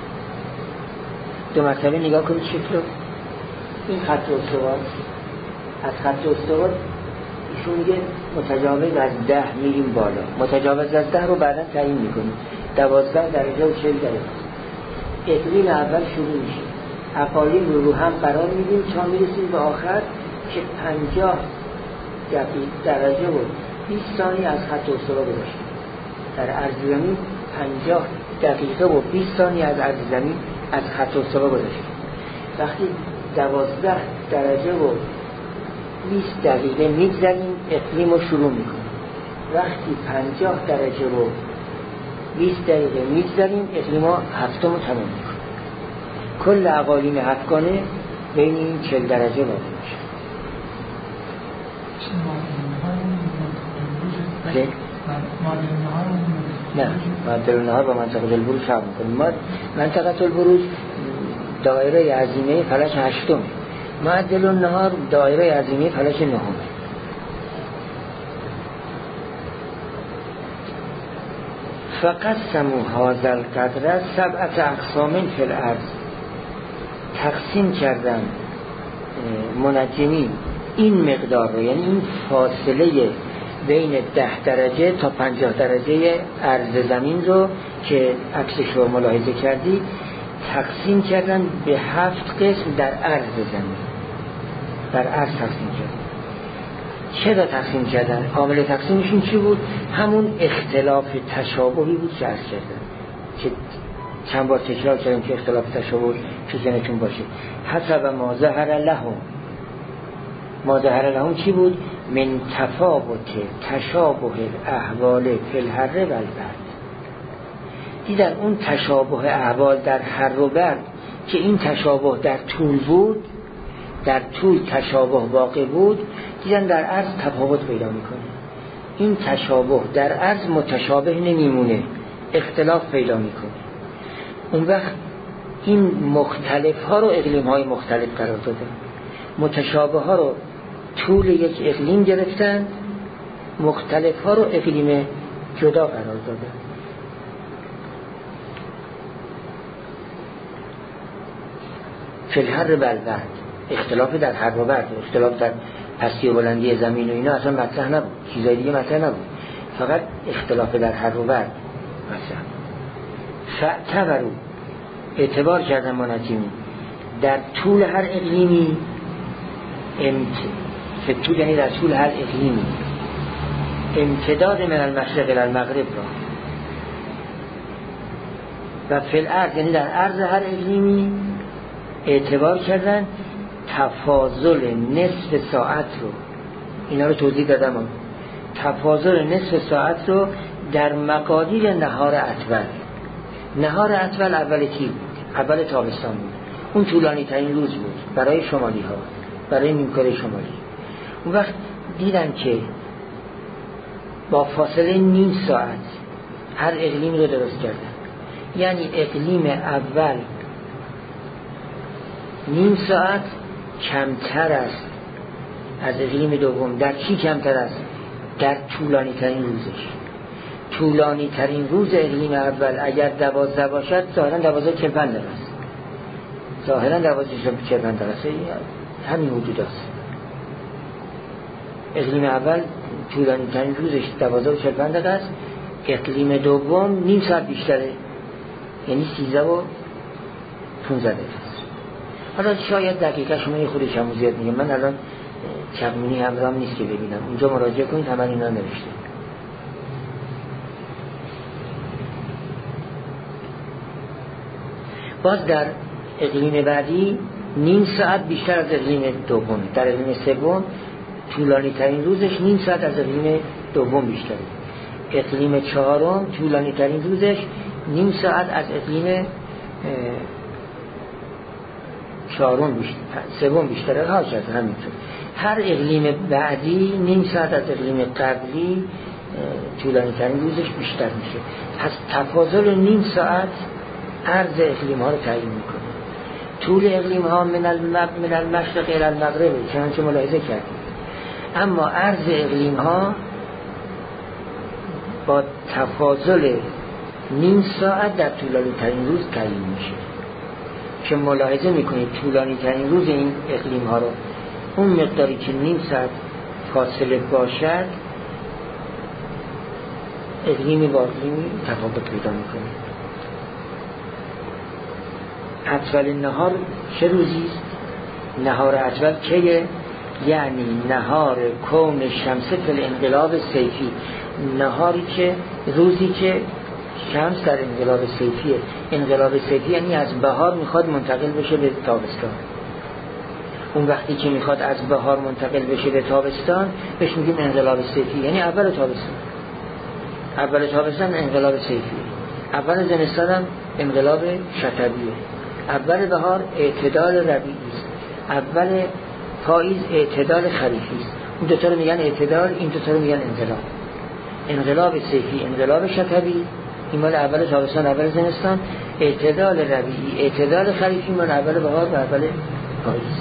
دو مرتبه نگاه کنید شکل. این خط استوا، از خط استوا ایشون میگه متجاوز از ده میریم بالا، متجاوز از ده رو بعدا تعیین میکنیم، دوازده درجه و چل دقیقه. اقلیم اول شروع میشه، اقالیم رو رو هم قرار میدیم تا میرسیم به آخر که پنجاه درجه و بیست ثانیه از خط استوا گذاشتیم. در عرض زمین پنجاه دقیقه و بیست ثانیه از عرض زمین از خط استوا گذاشتیم. وقتی دوازده درجه و بیست دقیقه میگذاریم اقلیم رو شروع میکنیم. وقتی پنجاه درجه و بیست دقیقه میگذاریم اقلیم رو هفتم رو تمام میکنیم. کل اقالیم هفتگانه بین این چل درجه واقع میشه. نه، منطقه النهار با منطقه البروج فرق میکنیم. منطقه البروج دایره عظیمه فلک هشتم، معدل النهار دایره عظیمه فلک نهم. فقسموا هذا القدر سبعت اقسام فی الارض، تقسیم کردن منجمین این مقدار رو، یعنی این فاصله بین ده درجه تا پنجاه درجه عرض زمین رو که عکسش رو ملاحظه کردی، تقسیم کردن به هفت قسم در عرض زمین، در عرض تقسیم کردن. چرا تقسیم کردن؟ عامل تقسیمشون چی بود؟ همون اختلاف تشابهی بود که عرض کردن، که چند بار تکرار کردیم که اختلاف تشابه تو ذهنتون باشه. حسب ما ظهر لهم، ما ظهر لهم چی بود؟ من تفاوت تشابه الاحوال فی الحر و البرد. دیدن اون تشابه احوال در حر و برد که این تشابه در طول بود، در طول تشابه واقع بود، دیدن در عرض تفاوت پیدا میکنه. این تشابه در عرض متشابه نمیمونه، اختلاف پیدا میکنه. اون وقت این مختلف ها رو اقلیم های مختلف قرار دادن. متشابه ها رو طول یک اقلیم گرفتن، مختلف ها رو اقلیم جدا قرار دادن. فی الحر و البرد، اختلاف در حر و برد، اختلاف در پستی و بلندی زمین و اینا اصلا مطرح نبود، چیزای دیگه مطرح نبود، فقط اختلاف در حر و برد مطرح. فاعتبروا، اعتبار کردن منجمین در طول هر اقلیمی، امت طول یعنی در طول هر اقلیمی امتداد من المشرق الى المغرب را، و فی الارض یعنی در عرض هر اقلیمی اعتبار کردن تفاضل نصف ساعت رو. اینا رو توضیح دادم. تفاضل نصف ساعت رو در مقادیر نهار اطول. نهار اطول اول کی بود؟ اول تابستان بود. اون طولانی ترین روز بود برای شمالی ها، برای نیمکره شمالی. اون وقت دیدن که با فاصله نیم ساعت هر اقلیم رو درست کردن. یعنی اقلیم اول نیم ساعت کمتر است از اقلیم دوم. در چی کمتر است؟ در طولانی ترین روزش. طولانی ترین روز اقلیم اول اگر دوازده باشد ظاهرا دوازده چهل پنج است، ظاهرا دوازده چهل پنج است، همین حدود است. اقلیم اول طولانی ترین روزش دوازده چهل پنج است، اقلیم دوم نیم ساعت بیشتره، یعنی سیزده و پونزده است. حالا شاید دقیقه شما یه خودی کم و زیاد میگم، من الان چپمونی همراهم نیست که ببینم، اونجا مراجعه کنید، همه اینا نوشته. باز در اقلیم بعدی نیم ساعت بیشتر از اقلیم دوم. در اقلیم سوم طولانی ترین روزش نیم ساعت از اقلیم دوم بیشتره. اقلیم چهارم طولانی ترین روزش نیم ساعت از اقلیم چهارم بیشتر، سوم بیشتره. ها شد همینطور. هر اقلیم بعدی نیم ساعت از اقلیم قبلی طولانی ترین روزش بیشتر میشه. پس تفاضل نیم ساعت عرض اقلیم ها رو تعیین میکنه. طول اقلیم ها من من المشرق الى المغرب چنانچه ملاحظه کردیم، اما عرض اقلیم ها با تفاضل نیم ساعت در طولانی ترین روز تعیین میشه. که ملاحظه میکنید طولانی ترین روز این اقلیم ها رو اون مقداری که نیم ساعت فاصله باشد اقلیمی با اقلیمی تفاوت پیدا میکنه. اطول نهار چه روزیست؟ نهار اطول کیه؟ یعنی نهار کون شمس فی الانقلاب صیفی، نهاری که روزی که شمس در انقلاب صیفیه. انقلاب صیفی یعنی از بهار میخواد منتقل بشه به تابستان. اون وقتی که میخواد از بهار منتقل بشه به تابستان بهش میگیم انقلاب صیفی، یعنی اول تابستان. اول تابستان انقلاب صیفی، اول زمستان هم انقلاب شتویه، اول بهار اعتدال ربیعی است، اول پاییز اعتدال خریفی است. اون دو تا رو میگن اعتدال، این دو تا رو میگن انقلاب. انقلاب صیفی، انقلاب شتوی، این مال اول تابستان اول زمستان. اعتدال ربیعی، اعتدال خریفی، مال اول بهار و اول پاییز.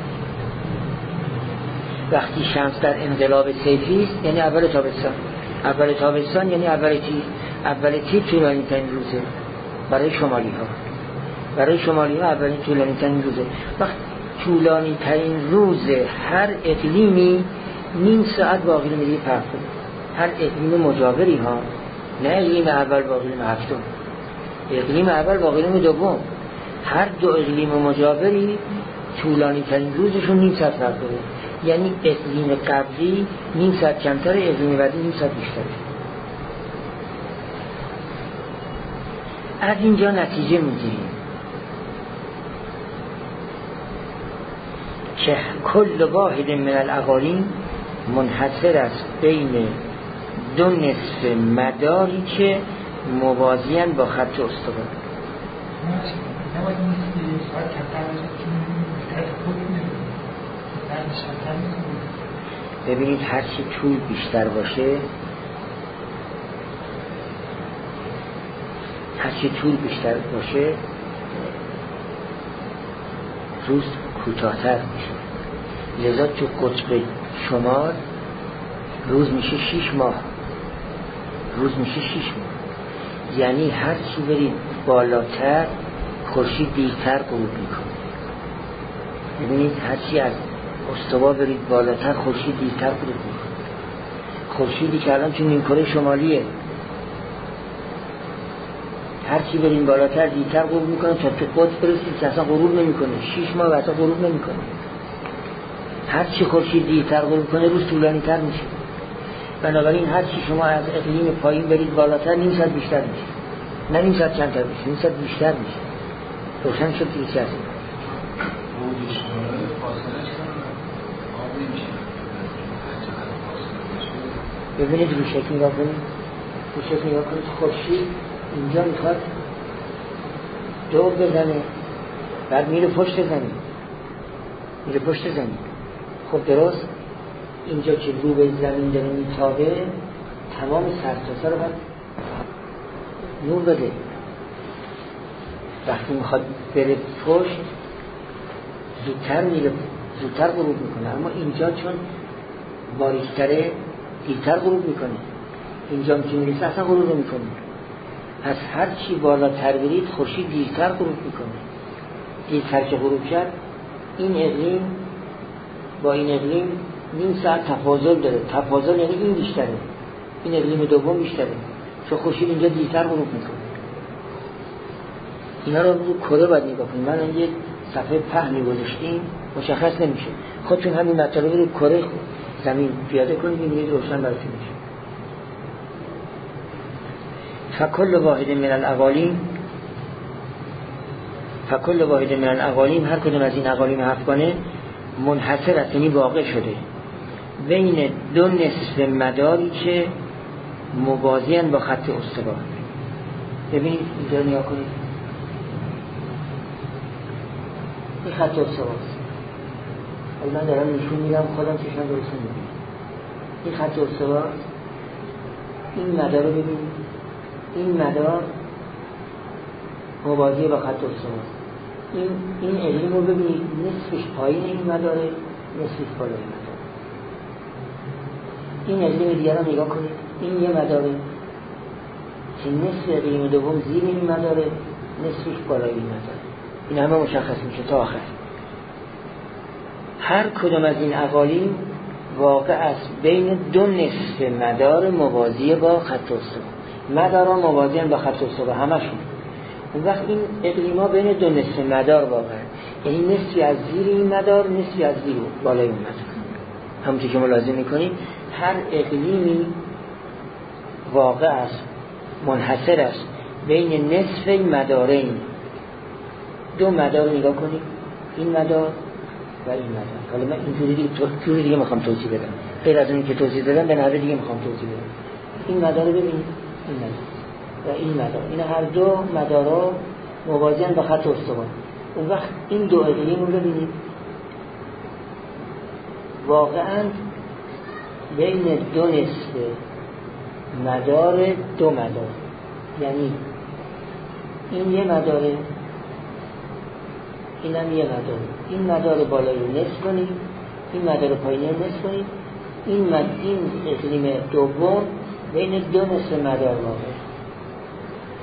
وقتی شمس در انقلاب صیفی است یعنی اول تابستان. اول تابستان یعنی اول چی؟ اول تیر طولانی ترین روزه برای شمالی ها، برای شمالی ها اولین طولانی ترین روزه. وقت طولانی ترین روز هر اقلیمی نیم ساعت با اقلیم دیگه فرق داره. هر اقلیم مجاوری ها، نه اقلیم اول با اقلیم هفتم، اقلیم اول با اقلیم دوم، هر دو اقلیم مجاوری طولانی ترین روزشون نیم ساعت فرق داره. یعنی اقلیم قبلی نیم ساعت کمتر، اقلیم بعدی نیم ساعت بیشتره. از اینجا نتیجه میگیریم که کل واحد من الاقالیم منحصر است بین دو نصف مداری که موازیان با خط استوا. ببینید هرچی طول بیشتر باشه، هرچی طول بیشتر باشه روز کوتاه‌تر میشه. لذا تو قطب شمال روز میشه شیش ماه، روز میشه شیش ماه. یعنی هر چی برید بالاتر خورشید دیرتر غروب میکنه. ببینید هر چی از استوا برید بالاتر خورشید دیرتر غروب میکنه. خورشیدی که الان چون نیمکره شمالیه، هر چی برید بالاتر دیرتر غروب میکنه تا تو قطب برسید که اصلا غروب نمیکنه، شیش ماه اصلا غروب نمیکنه. هر چی خورشید دیرتر غروب کنه روز طولانی تر میشه. بنابراین هر چی شما از اقلیم پایین برید بالاتر نیم ساعت بیشتر میشه، نه نیم ساعت کمتر میشه، نیم ساعت بیشتر میشه. روشن شد دیگه چه هست؟ ببینید رو شکل نگاه کنید، رو شکل نگاه کنید. خورشید اینجا میخواد دور بزنه، بعد میره پشت زمین، میره پشت زمین. خب درست اینجا که رو به زمین داره میتابه، تمام سرتاسر رو باید نور بده. وقتی میخواد بره پشت زودتر میره، زودتر غروب میکنه. اما اینجا چون باریکتره دیرتر غروب میکنه، اینجا که میرسه اصلا غروب نمیکنه. پس هر چی بالاتر برید خورشید دیرتر غروب میکنه. دیرتر که غروب شد این اقلیم با این اقلیم نیم ساعت تفاضل داره. تفاضل یعنی این بیشتره، این اقلیم دوم بیشتره، چون خورشید اینجا دیرتر غروب میکنه. اینا رو رو کره باید نگاه کنیم. من یه صفحه پهنی گذاشتیم مشخص نمیشه، خودتون همین مطالب رو کره زمین پیاده کنید میبینید روشن براتون میشه. فکل واحد من الاقالیم، فکل واحد من الاقالیم، هر کدوم از این اقالیم هفتگانه منحصر است، یعنی واقع شده بین دو نصف مداری که موازیان با خط استوا. ببینید اینجا نگاه کنید، این خط استواست. من دارم نشون میدم خودم چشم درست میبینم. این خط استوا، این مدار رو ببینید، این مدار موازی با خط استواست. این این اقلیم رو ببینید، نصفش پایین این مداره، نصفش بالای مداره. این اقلیم دیگر رو نگاه کنید، این یه مداره که نصف اقلیم دوم زیر این مداره، نصفش بالای این مداره. این همه مشخص میشه تا آخر. هر کدوم از این اقالیم واقع است بین دو نصف مدار موازی با خط استوا. مدارها موازی با خط استوا همشون. اون وقت این اقلیم‌ها بین دو نصف مدار واقع، یعنی نصفی از زیر این مدار، نصفی از زیر بالای اون مدار. همونطور که ملاحظه می‌کنید هر اقلیمی واقع است، منحصر است بین نصف مدارین. دو مدار نگاه کنید، این مدار و این مدار. حالا من اینجوری دیگه جوری دیگه میخوام توضیح بدم، غیر از اون که توضیح دادم به نحوه دیگه میخوام توضیح بدم. این مدار رو ببینید، این مدار و این مدار، این هر دو مدارها موازیان با خط استوا. اون وقت این دو اقلیم رو ببینید واقعا بین دو نصف مدار دو مدار، یعنی این یه مداره، این هم یه مداره. این مدار بالای نصف کنید، این مدار پایینی نصف کنید. این مد این اقلیم دوم بین دو نصف مدار واقع.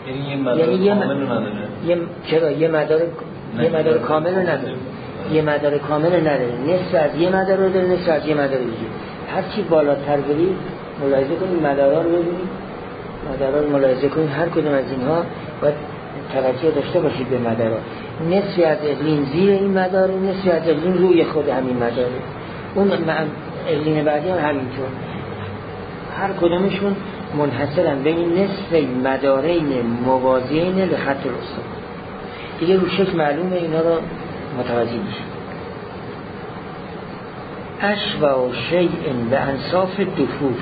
یعنی یه مدار یعنی کامل رو نداره. یه چرا یه مدار یه مدار کامل رو نداره. یه مدار کامل نداره. نصف از یه مدار رو داره، نصف از یه مدار دیگه. هر چی بالاتر بری ملاحظه کنید مدارها رو ببینید. مدارها رو ملاحظه کنید، هر کدوم از اینها باید توجه داشته باشید به مدارها. نصفی از اقلیم زیر این مدار، نصفی از اقلیم روی خود همین مداره. اون اقلیم بعدی هم همینطور. هر کدومشون منحصرن بین نصف مدارین موازین لخط الاسطوانه. دیگه رو شکل معلومه، اینا رو متوجه میشه. اشبه شیء به انصاف دفوف.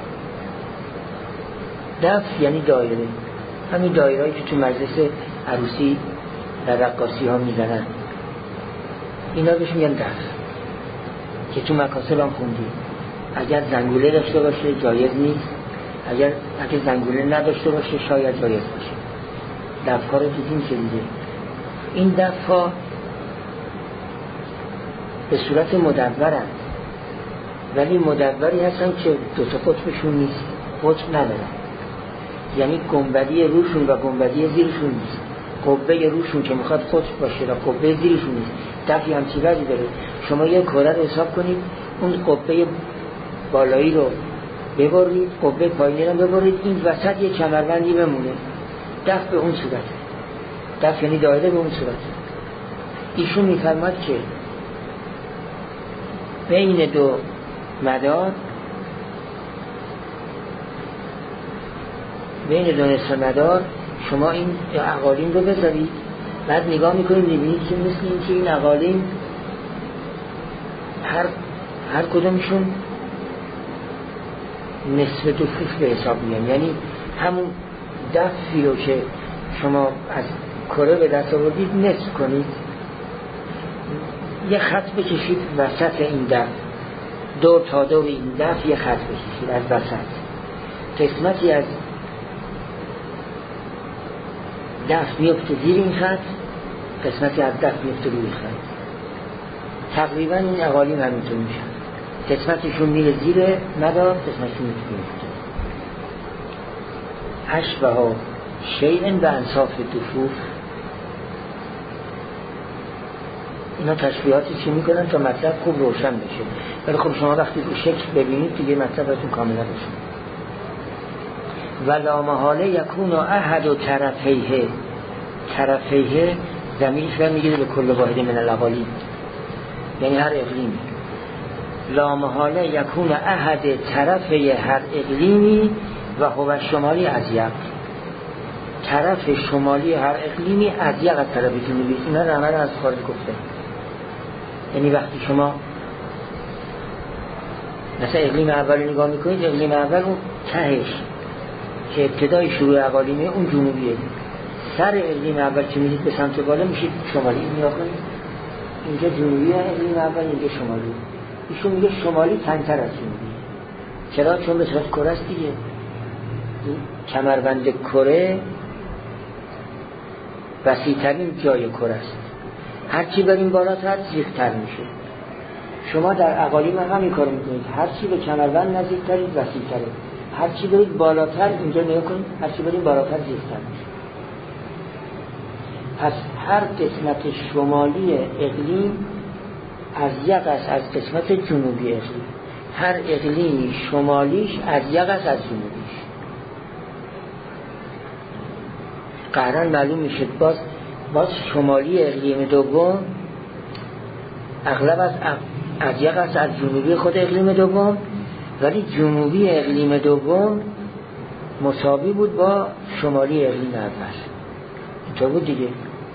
دف یعنی دایره، همین دایرهایی که تو مجلس عروسی در رقاصی ها میزنن، اینا بهش میگن دف، که تو مکاسب هم خوندیم. اگر زنگوله داشته باشه جایز نیست، اگر اگر زنگوله نداشته باشه شاید جایز باشه. دف‌ها رو دیدیم که دیگه این دف‌ها به صورت مدورن، ولی مدوری هستن که دو تا قطبشون نیست، قطب ندارن. یعنی گنبدی روشون و گنبدی زیرشون نیست. قبه روشون که میخواد قطب باشه و قبه زیرشون نیست. دفی هم چی وضعی داره. شما یه کره رو حساب کنید، اون قبه بالایی رو ببرید، قبه پایینی رو ببرید، این وسط یه کمربندی بمونه. دف به اون صورت، دف یعنی دایره به اون صورت. ایشون میفرماد که بین دو مدار، بین دو نصف مدار شما این اقالیم رو بذارید، بعد نگاه میکنید میبینید که مثل این که این اقالیم هر هر کدومشون نصف دفوف به حساب میان. یعنی همون دفی رو که شما از کره به دست آوردید نصف کنید، یه خط بکشید وسط این دف، دور تا دور این دف یه خط بکشید از وسط. قسمتی از دف میفته زیر این خط، قسمتی از دف میفته روی خط. تقریبا این اقالیم همینطور میشن، قسمتشون میره زیر مدار، قسمتشون میفته. اشبه شیء به انصاف دفوف. اینا تشبیهاتی چی میکنن تا مطلب خوب روشن بشه. ولی خب شما وقتی رو شکل ببینید دیگه مطلبتون کاملا روشن. ولا محاله یکون احد و طرفیه. طرفیه ضمیرش برمیگرده به کل واحد من الاقالیم، یعنی هر اقلیمی. لا محاله یکون احد طرفی هر اقلیمی و هو شمالی اضیق. طرف شمالی هر اقلیمی اضیق از طرف جنوبی. اینا رو همه از خارج گفته. یعنی وقتی شما مثلا اقلیم اول نگاه میکنید، اقلیم اول اون تهش که ابتدای شروع اقالیمه اون جنوبیه. سر اقلیم اول که میدید به سمت بالا میشید شمالی. این نگاه کنید، اینجا جنوبیه اقلیم اول، اینجا شمالی. ایشون میگه شمالی تنگتر از جنوبی. چرا؟ چون به صورت کره است دیگه. کمربند کره وسیع‌ترین جای کره است. هر چی بریم بالاتر زیغ‌تر میشه. شما در اقالیم هم همین کارو میکنید. هر چی به کمربند نزدیک‌ترید وسیع‌تره. هر چی برید بالاتر، اینجا نگاه کنید، هر چی برید بالاتر زیغ‌تر میشه. پس هر قسمت شمالی اقلیم اضیق است از قسمت جنوبی اقلیم. هر اقلیمی شمالیش اضیق است از جنوبیش. قطعاً معلوم میشه باز باز شمالی اقلیم دوم اغلب از اضیق است از جنوبی خود اقلیم دوم، ولی جنوبی اقلیم دوم مساوی بود با شمالی اقلیم اول. اینطور بود دیگه.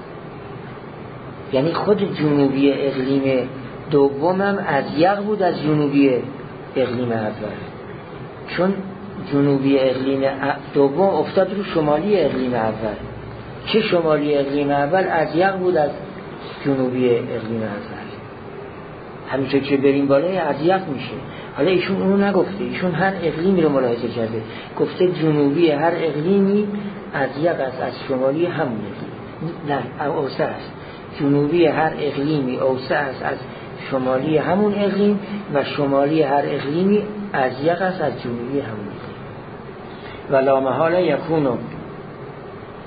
یعنی خود جنوبی اقلیم دوم هم اضیق بود از جنوبی اقلیم اول، چون جنوبی اقلیم دوم افتاد رو شمالی اقلیم اول، که شمالی اقلیم اول اضیق بود از جنوبی اقلیم اول. همینطور که بریم بالای اضیق میشه. حالا ایشون اونو نگفته، ایشون هر اقلیمی رو ملاحظه کرده، گفته جنوبی هر اقلیمی اضیق است از شمالی همون اقلیم. نه، اوسع است. جنوبی هر اقلیمی اوسع است از شمالی همون اقلیم و شمالی هر اقلیمی اضیق است از جنوبی همون اقلیم. ولا محاله یکونو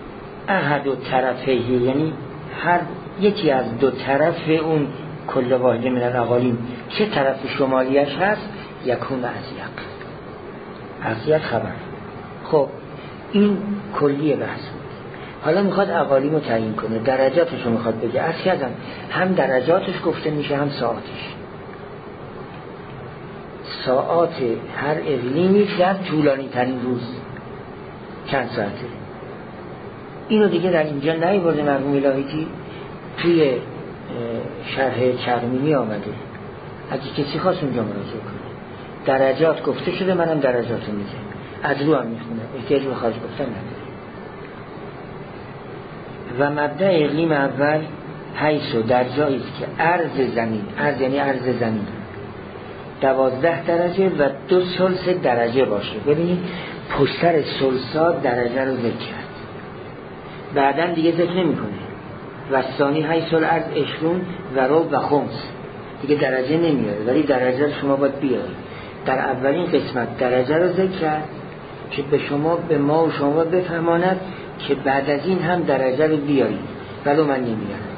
احد و طرفه، یعنی هر یکی از دو طرف اون کل واحد من الاقالیم چه طرف شمالیش هست یکون ازیق. ازیق خبر. خب این کلی بحث بود. حالا میخواد اقالیم رو تعیین کنه، درجاتش رو میخواد بگه. عرض کردم هم درجاتش گفته میشه هم ساعتش. ساعات هر اقلیمی در طولانی ترین روز چند ساعته. اینو دیگه در اینجا نیورده مرحوم الهیتی، توی شرح چرمینی آمده. اگه کسی خواست اونجا مراجعه کنه. درجات گفته شده، منم درجاتو میگه. از رو هم میخونه، احتیاج به خارج گفتن نداره. و مبدأ اقلیم اول حیث و در جایی است که عرض زمین، عرض یعنی عرض زمین دوازده درجه و دو ثلث درجه باشه. ببینید پشتر ثلثا درجه رو ذکر کرد، بعدم دیگه ذکر نمی کنه. و ثانی حیث الارض عشرون و رو و خمس، دیگه درجه نمیاره، ولی درجه رو شما باید بیارید. در اولین قسمت درجه رو ذکر کرد که به شما، به ما و شما بفهماند که بعد از این هم درجه رو بیارید، ولو من نمیارم.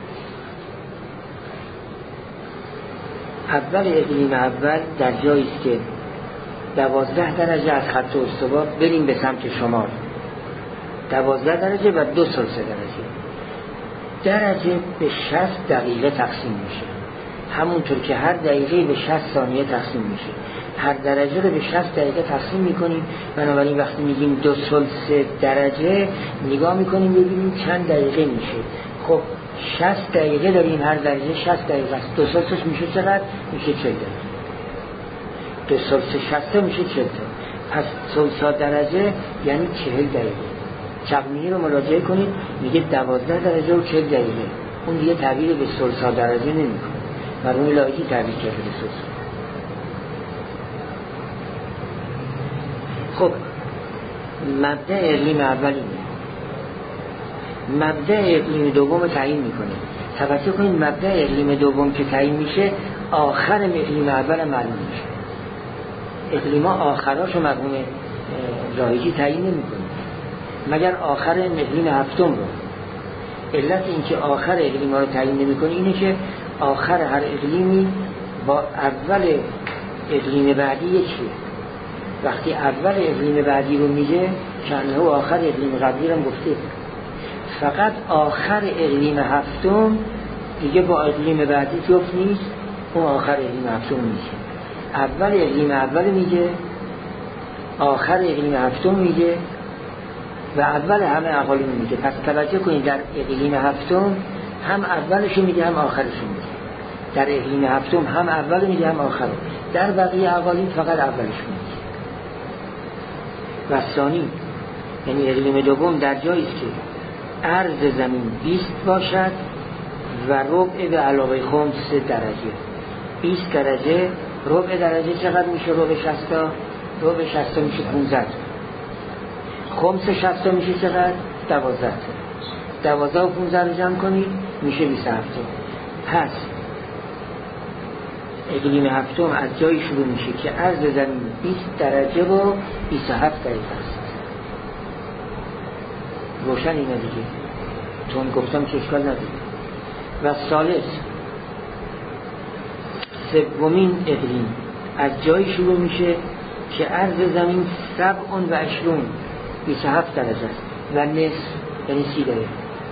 اول اقلیم اول در جایی است که دوازده درجه از خط استوا بریم به سمت شمال، دوازده درجه و دو ثلث درجه. درجه به شصت دقیقه تقسیم میشه، همونطور که هر دقیقه به شصت ثانیه تقسیم میشه. هر درجه رو به شصت دقیقه تقسیم میکنیم. بنابراین وقتی میگیم دو ثلث درجه نگاه میکنیم ببینیم چند دقیقه میشه. خب شصت دقیقه داریم، هر درجه شصت دقیقه است. دو ثلثش میشه چقدر؟ میشه چهل دقیقه. دو ثلث شصت میشه چهل تا. پس ثلث درجه یعنی چهل دقیقه. چقمیه رو مراجعه کنید، میگه دوازده درجه و چهل دقیقه. اون دیگه تعبیر به ثلث درجه نمیکنه. مرحوم الهیتی تعبیر کرده به ثلث. خب مبدأ اقلیم اولی، مبدأ اقلیم دوم تعیین میکنه. توجه کنید مبدأ اقلیم دوم که تعیین میشه آخر اقلیم اول معلوم میشه. اقلیم آخراشو مرحوم لاهیجی تعیین نمیکنه مگر آخر اقلیم هفتم رو. علت این که آخر اقلیم رو تعیین نمیکنه اینه که آخر هر اقلیمی با اول اقلیم بعدی یکیه. وقتی اول اقلیم بعدی رو میگه چنه و آخر اقلیم قبلی رو گفته، فقط آخر اقلیم هفتم دیگه با اقلیم بعدی جفت نیست، اون آخر اقلیم هفتم میشه. اول اقلیم اول میگه، آخر اقلیم هفتم میگه و اول همه اقالیم میگه. پس توجه کنید در اقلیم هفتم هم اولشو میگه هم آخرشو میگه. در اقلیم هفتم هم اول میگه هم آخر. در بقیه اقالیم فقط اولش میگه. و ثانی یعنی اقلیم دوم در جایی است که عرض زمین بیست باشد و ربع به علاوه خمس درجه. بیست درجه، ربع درجه چقدر میشه؟ ربع شصت تا، ربع شصت تا میشه پانزده. خمس شصت تا میشه چقدر؟ دوازده تا. دوازده و پانزده رو جمع کنید میشه بیست و هفت تا. پس اقلیم هفتم از جایی شروع میشه که عرض زمین بیست درجه و بیست و هفت دقیقه است. روشن اینه دیگه، چون گفتم که اشکال نداره. و ثالث سومین اقلیم از جایی شروع میشه که عرض زمین سبع و عشرون بیست و هفت درجه است و نصف یعنی سی دقیقه.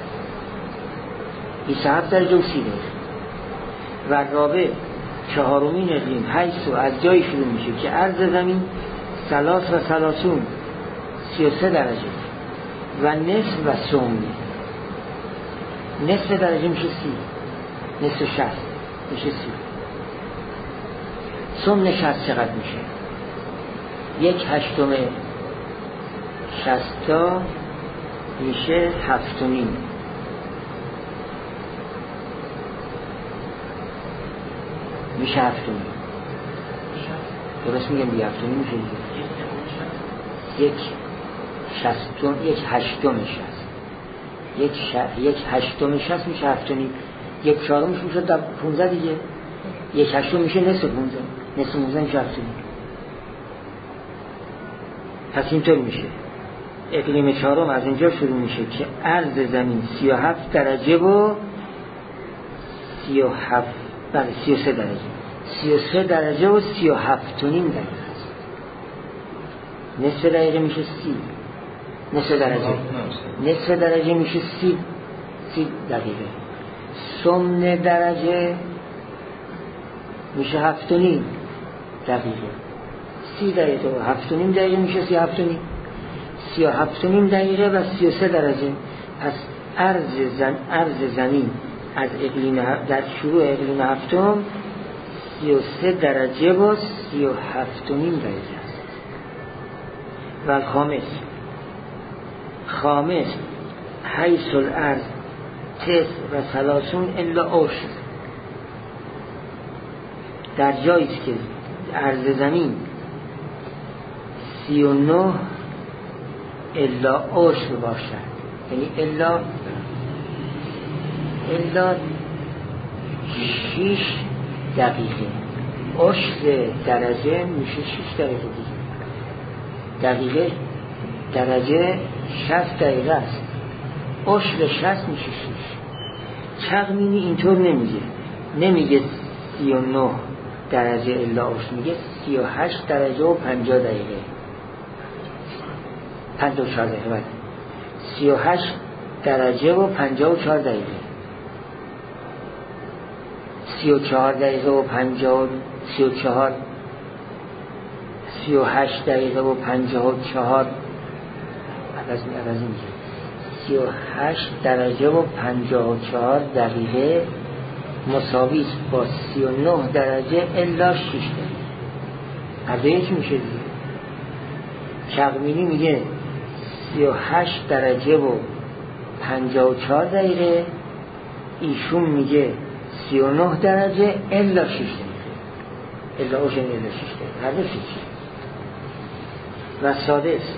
بیست و هفت درجه و سی دقیقه. و رابع چهارمین اقلیم حیث و از جایی شروع میشه که عرض زمین ثلاث و ثلاثون سی و سه درجه و نصف و سومی. نصف درجه میشه سی، نصف شصت میشه سی. سوم شصت چقدر میشه؟ یک هشتم شصتا میشه هفتونیم. میشه هفتونیم. درست میگم بی هفتونیم میشه یک شصتون، یک هشتم شصت، یک ش... یک هشتم شصت میشه هفتونیم. یک چهارمش میشه در پونزده دیگه. یک هشتم میشه نصف پونزده، نصف پونزده میشه هفتونیم. پس اینطور میشه اقلیم چهارم از اینجا شروع میشه که عرض زمین سی و هفت درجه و سی و هفت بله سی و سه درجه سی و سه درجه و سی و هفت و نیم دقیقه است. نصف دقیقه میشه سی نصف درجه نصف درجه میشه سی سی دقیقه. سمن درجه میشه هفت و نیم دقیقه. سی دقیقه و هفت و نیم دقیقه میشه سی و هفت و نیم سی و هفت و نیم دقیقه و سی و سه درجه. پس عرض زن عرض زمین از اقلیم در شروع اقلیم هفتم سی و سه درجه و سی و هفت و نیم درجه است. و خامس خامس حیث الارض تس و سلاسون الا عشر، در جایی که عرض زمین سی و نه الا عشر باشد، یعنی الا الا شیش دقیقه. عشر درجه میشه شیش دقیقه دیگه. دقیقه درجه شصت دقیقه است. عشر شصت میشه شیش. چغمینی اینطور نمیگه نمیگه سی و نه درجه الا عشر، میگه سی و هشت درجه و پنجاه دقیقه پنجاه و چهار دقیقه بعد سی و هشت درجه و پنجاه و چهار دقیقه سی و چهار دقیقه و پنجاه سی و چهار سی و هشت دقیقه و پنجاه و چهار عوض می عوض میگه سی و هشت درجه و پنجاه و چهار دقیقه مساوی است با سی و نه درجه الا شش دقیقه. هر دویش میشه دیگه. چغمینی میگه سی و هشت درجه و پنجاه و چهار دقیقه، ایشون میگه سی و نه درجه الا شش دقیقه. الا اوشن الا شش دقیقه. هر دو شش. و سادس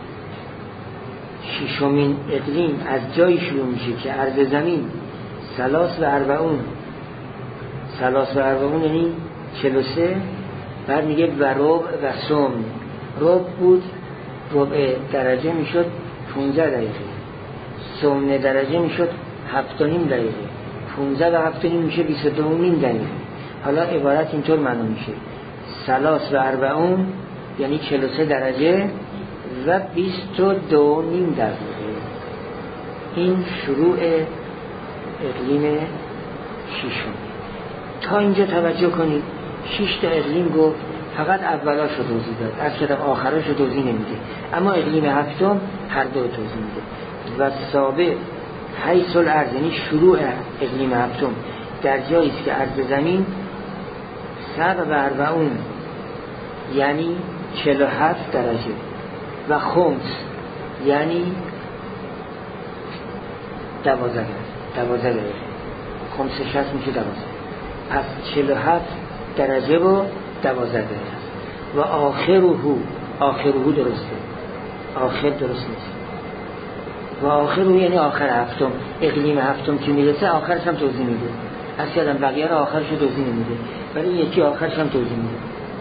ششمین اقلیم از جایی شروع میشه که عرض زمین سلاس و اربعون سلاس و اربعون یعنی چهل و سه، بعد میگه و ربع و سم. ربع بود، ربع درجه میشد پونزده دقیقه، سمن درجه میشد هفت و نیم دقیقه، پونزده و هفت و نیم میشه بیست و دو و نیم دقیقه. حالا عبارت اینطور معلوم میشه سلاس و اربعون یعنی چهل و سه درجه و بیست و دو و نیم دقیقه. این شروع اقلیم ششم. تا اینجا توجه کنید، شش تا اقلیم گفت، فقط اولاش رو توضیح داد، از کدام آخراش رو توضیح نمیده، اما اقلیم هفتم هر دو توضیح میده. و سابع حیث الارض یعنی شروع اقلیم هفتم در جایی است که عرض زمین سبع و اربعون یعنی چهل و هفت درجه و خمس یعنی دوازده دوازده درجه، خمس شصت میشه دوازده، از چهل و هفت درجه و دوازده درجه. و آخره آخره درسته، آخر درست نیست. و آخره یعنی آخر هفتم، اقلیم هفتم که میرسه آخرش هم توضیح میده. از کدام بقیه رو آخرش رو توضیح نمیده، ولی یکی آخرش هم توضیح میده.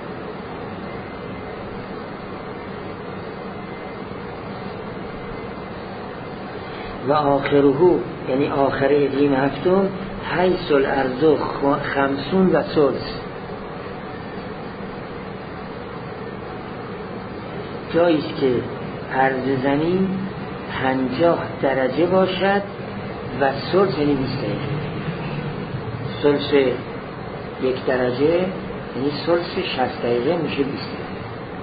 و آخره یعنی آخر اقلیم هفتم حیث الارض خمسون و ثلث، جاییست که عرض زمین پنجاه درجه باشد و ثلث یعنی بیست درجه. ثلث یک درجه یعنی ثلث شصت دقیقه میشه بیست دقیقه.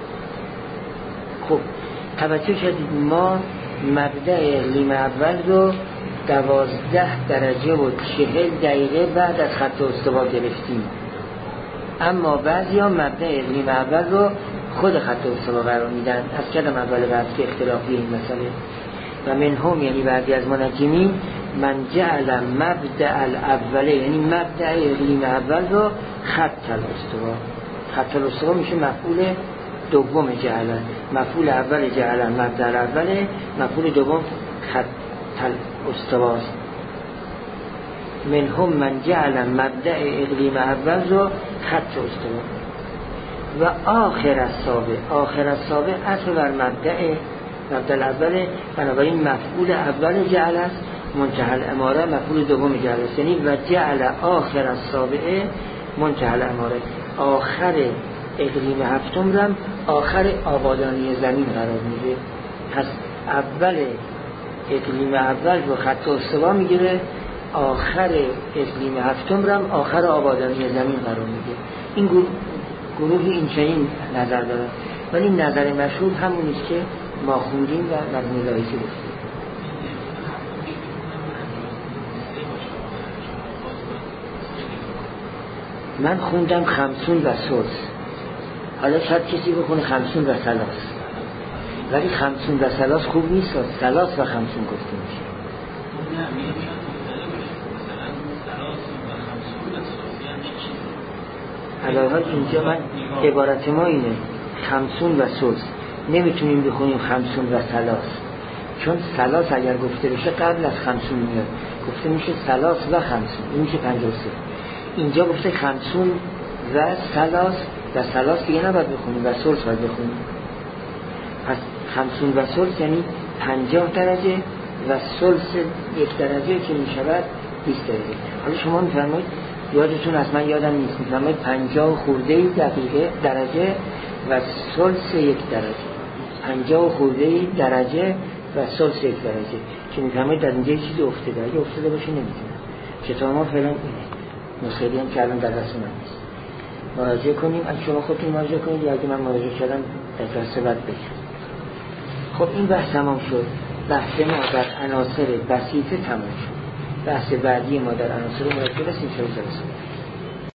خب توجه کردید ما مبدأ اقلیم اول رو دوازده درجه و چهل دقیقه بعد از خط استوا گرفتیم، اما بعضی ها مبدأ اقلیم اول رو خود خط استوا قرار میدن. از کدام اول بعد که اختلافی این مسئله. و من هم یعنی بعضی از منجمین من جعل مبدأ الاوله یعنی مبدأ اقلیم اول رو خط الاستوا. خط الاستوا میشه مفعول دوم جعل، مفعول اول جعل مبدأ الاوله، مفعول دوم خط الاستواست. من هم من جعل مبدأ اقلیم اول رو خط استوا. و آخر السابع، آخر السابع اصل بر مبدأ مبدل اوله، بنابراین مفعول اول جعل است، منتهی الاماره مفعول دوم جعل است، یعنی و جعل آخر السابعه منتهی الاماره، آخر اقلیم هفتم رم آخر آبادانی زمین قرار میده. پس اول اقلیم اول رو خط استوا میگیره، آخر اقلیم هفتم رم آخر آبادانی زمین قرار میده. این گروه گروهی این چنین نظر داره، ولی نظر مشهور همونیست که ما خوندیم و مجموع لاحظی گفتیم. من خوندم خمسون و سلس، حالا شاید کسی بخونه خمسون و سلاس، ولی خمسون و سلاس خوب نیست، سلاس و خمسون گفته میشه. علاوه اینجا من عبارت ما اینه خمسون و سلس، نمیتونیم بخونیم خمسون و سلاس، چون سلاس اگر گفته بشه قبل از خمسون میاد، گفته میشه سلاس و خمسون، این میشه پنجاه و سه. اینجا گفته خمسون و سلاس، و سلاس دیگه نباید بخونیم و سلس باید بخونیم. پس خمسون و سلس یعنی پنجاه درجه و سلس یک درجه که میشود بیست درجه. حالا شما میفرمایید، یادتون از من یادم نیست، میفرمایید پنجاه خورده دقیقه درجه و سلس یک درجه، پنجاه خورده درجه و سلس یک درجه، که میفرمایید در اینجا چیزی افتاده، اگه افتاده باشه نمیدونم. کتاب ما فعلا اینه، نسخه‌ای هم که الان در دست من نیست. مراجعه کنیم، اگه شما خودتون مراجعه کنید یا اگه من مراجعه کردم در درس بعد بگم. خب این بحث تمام شد. بحث ما در عناصر بسیطه تمام شد. بحث بعدی ما در عناصر مرکب است. این چه جلسه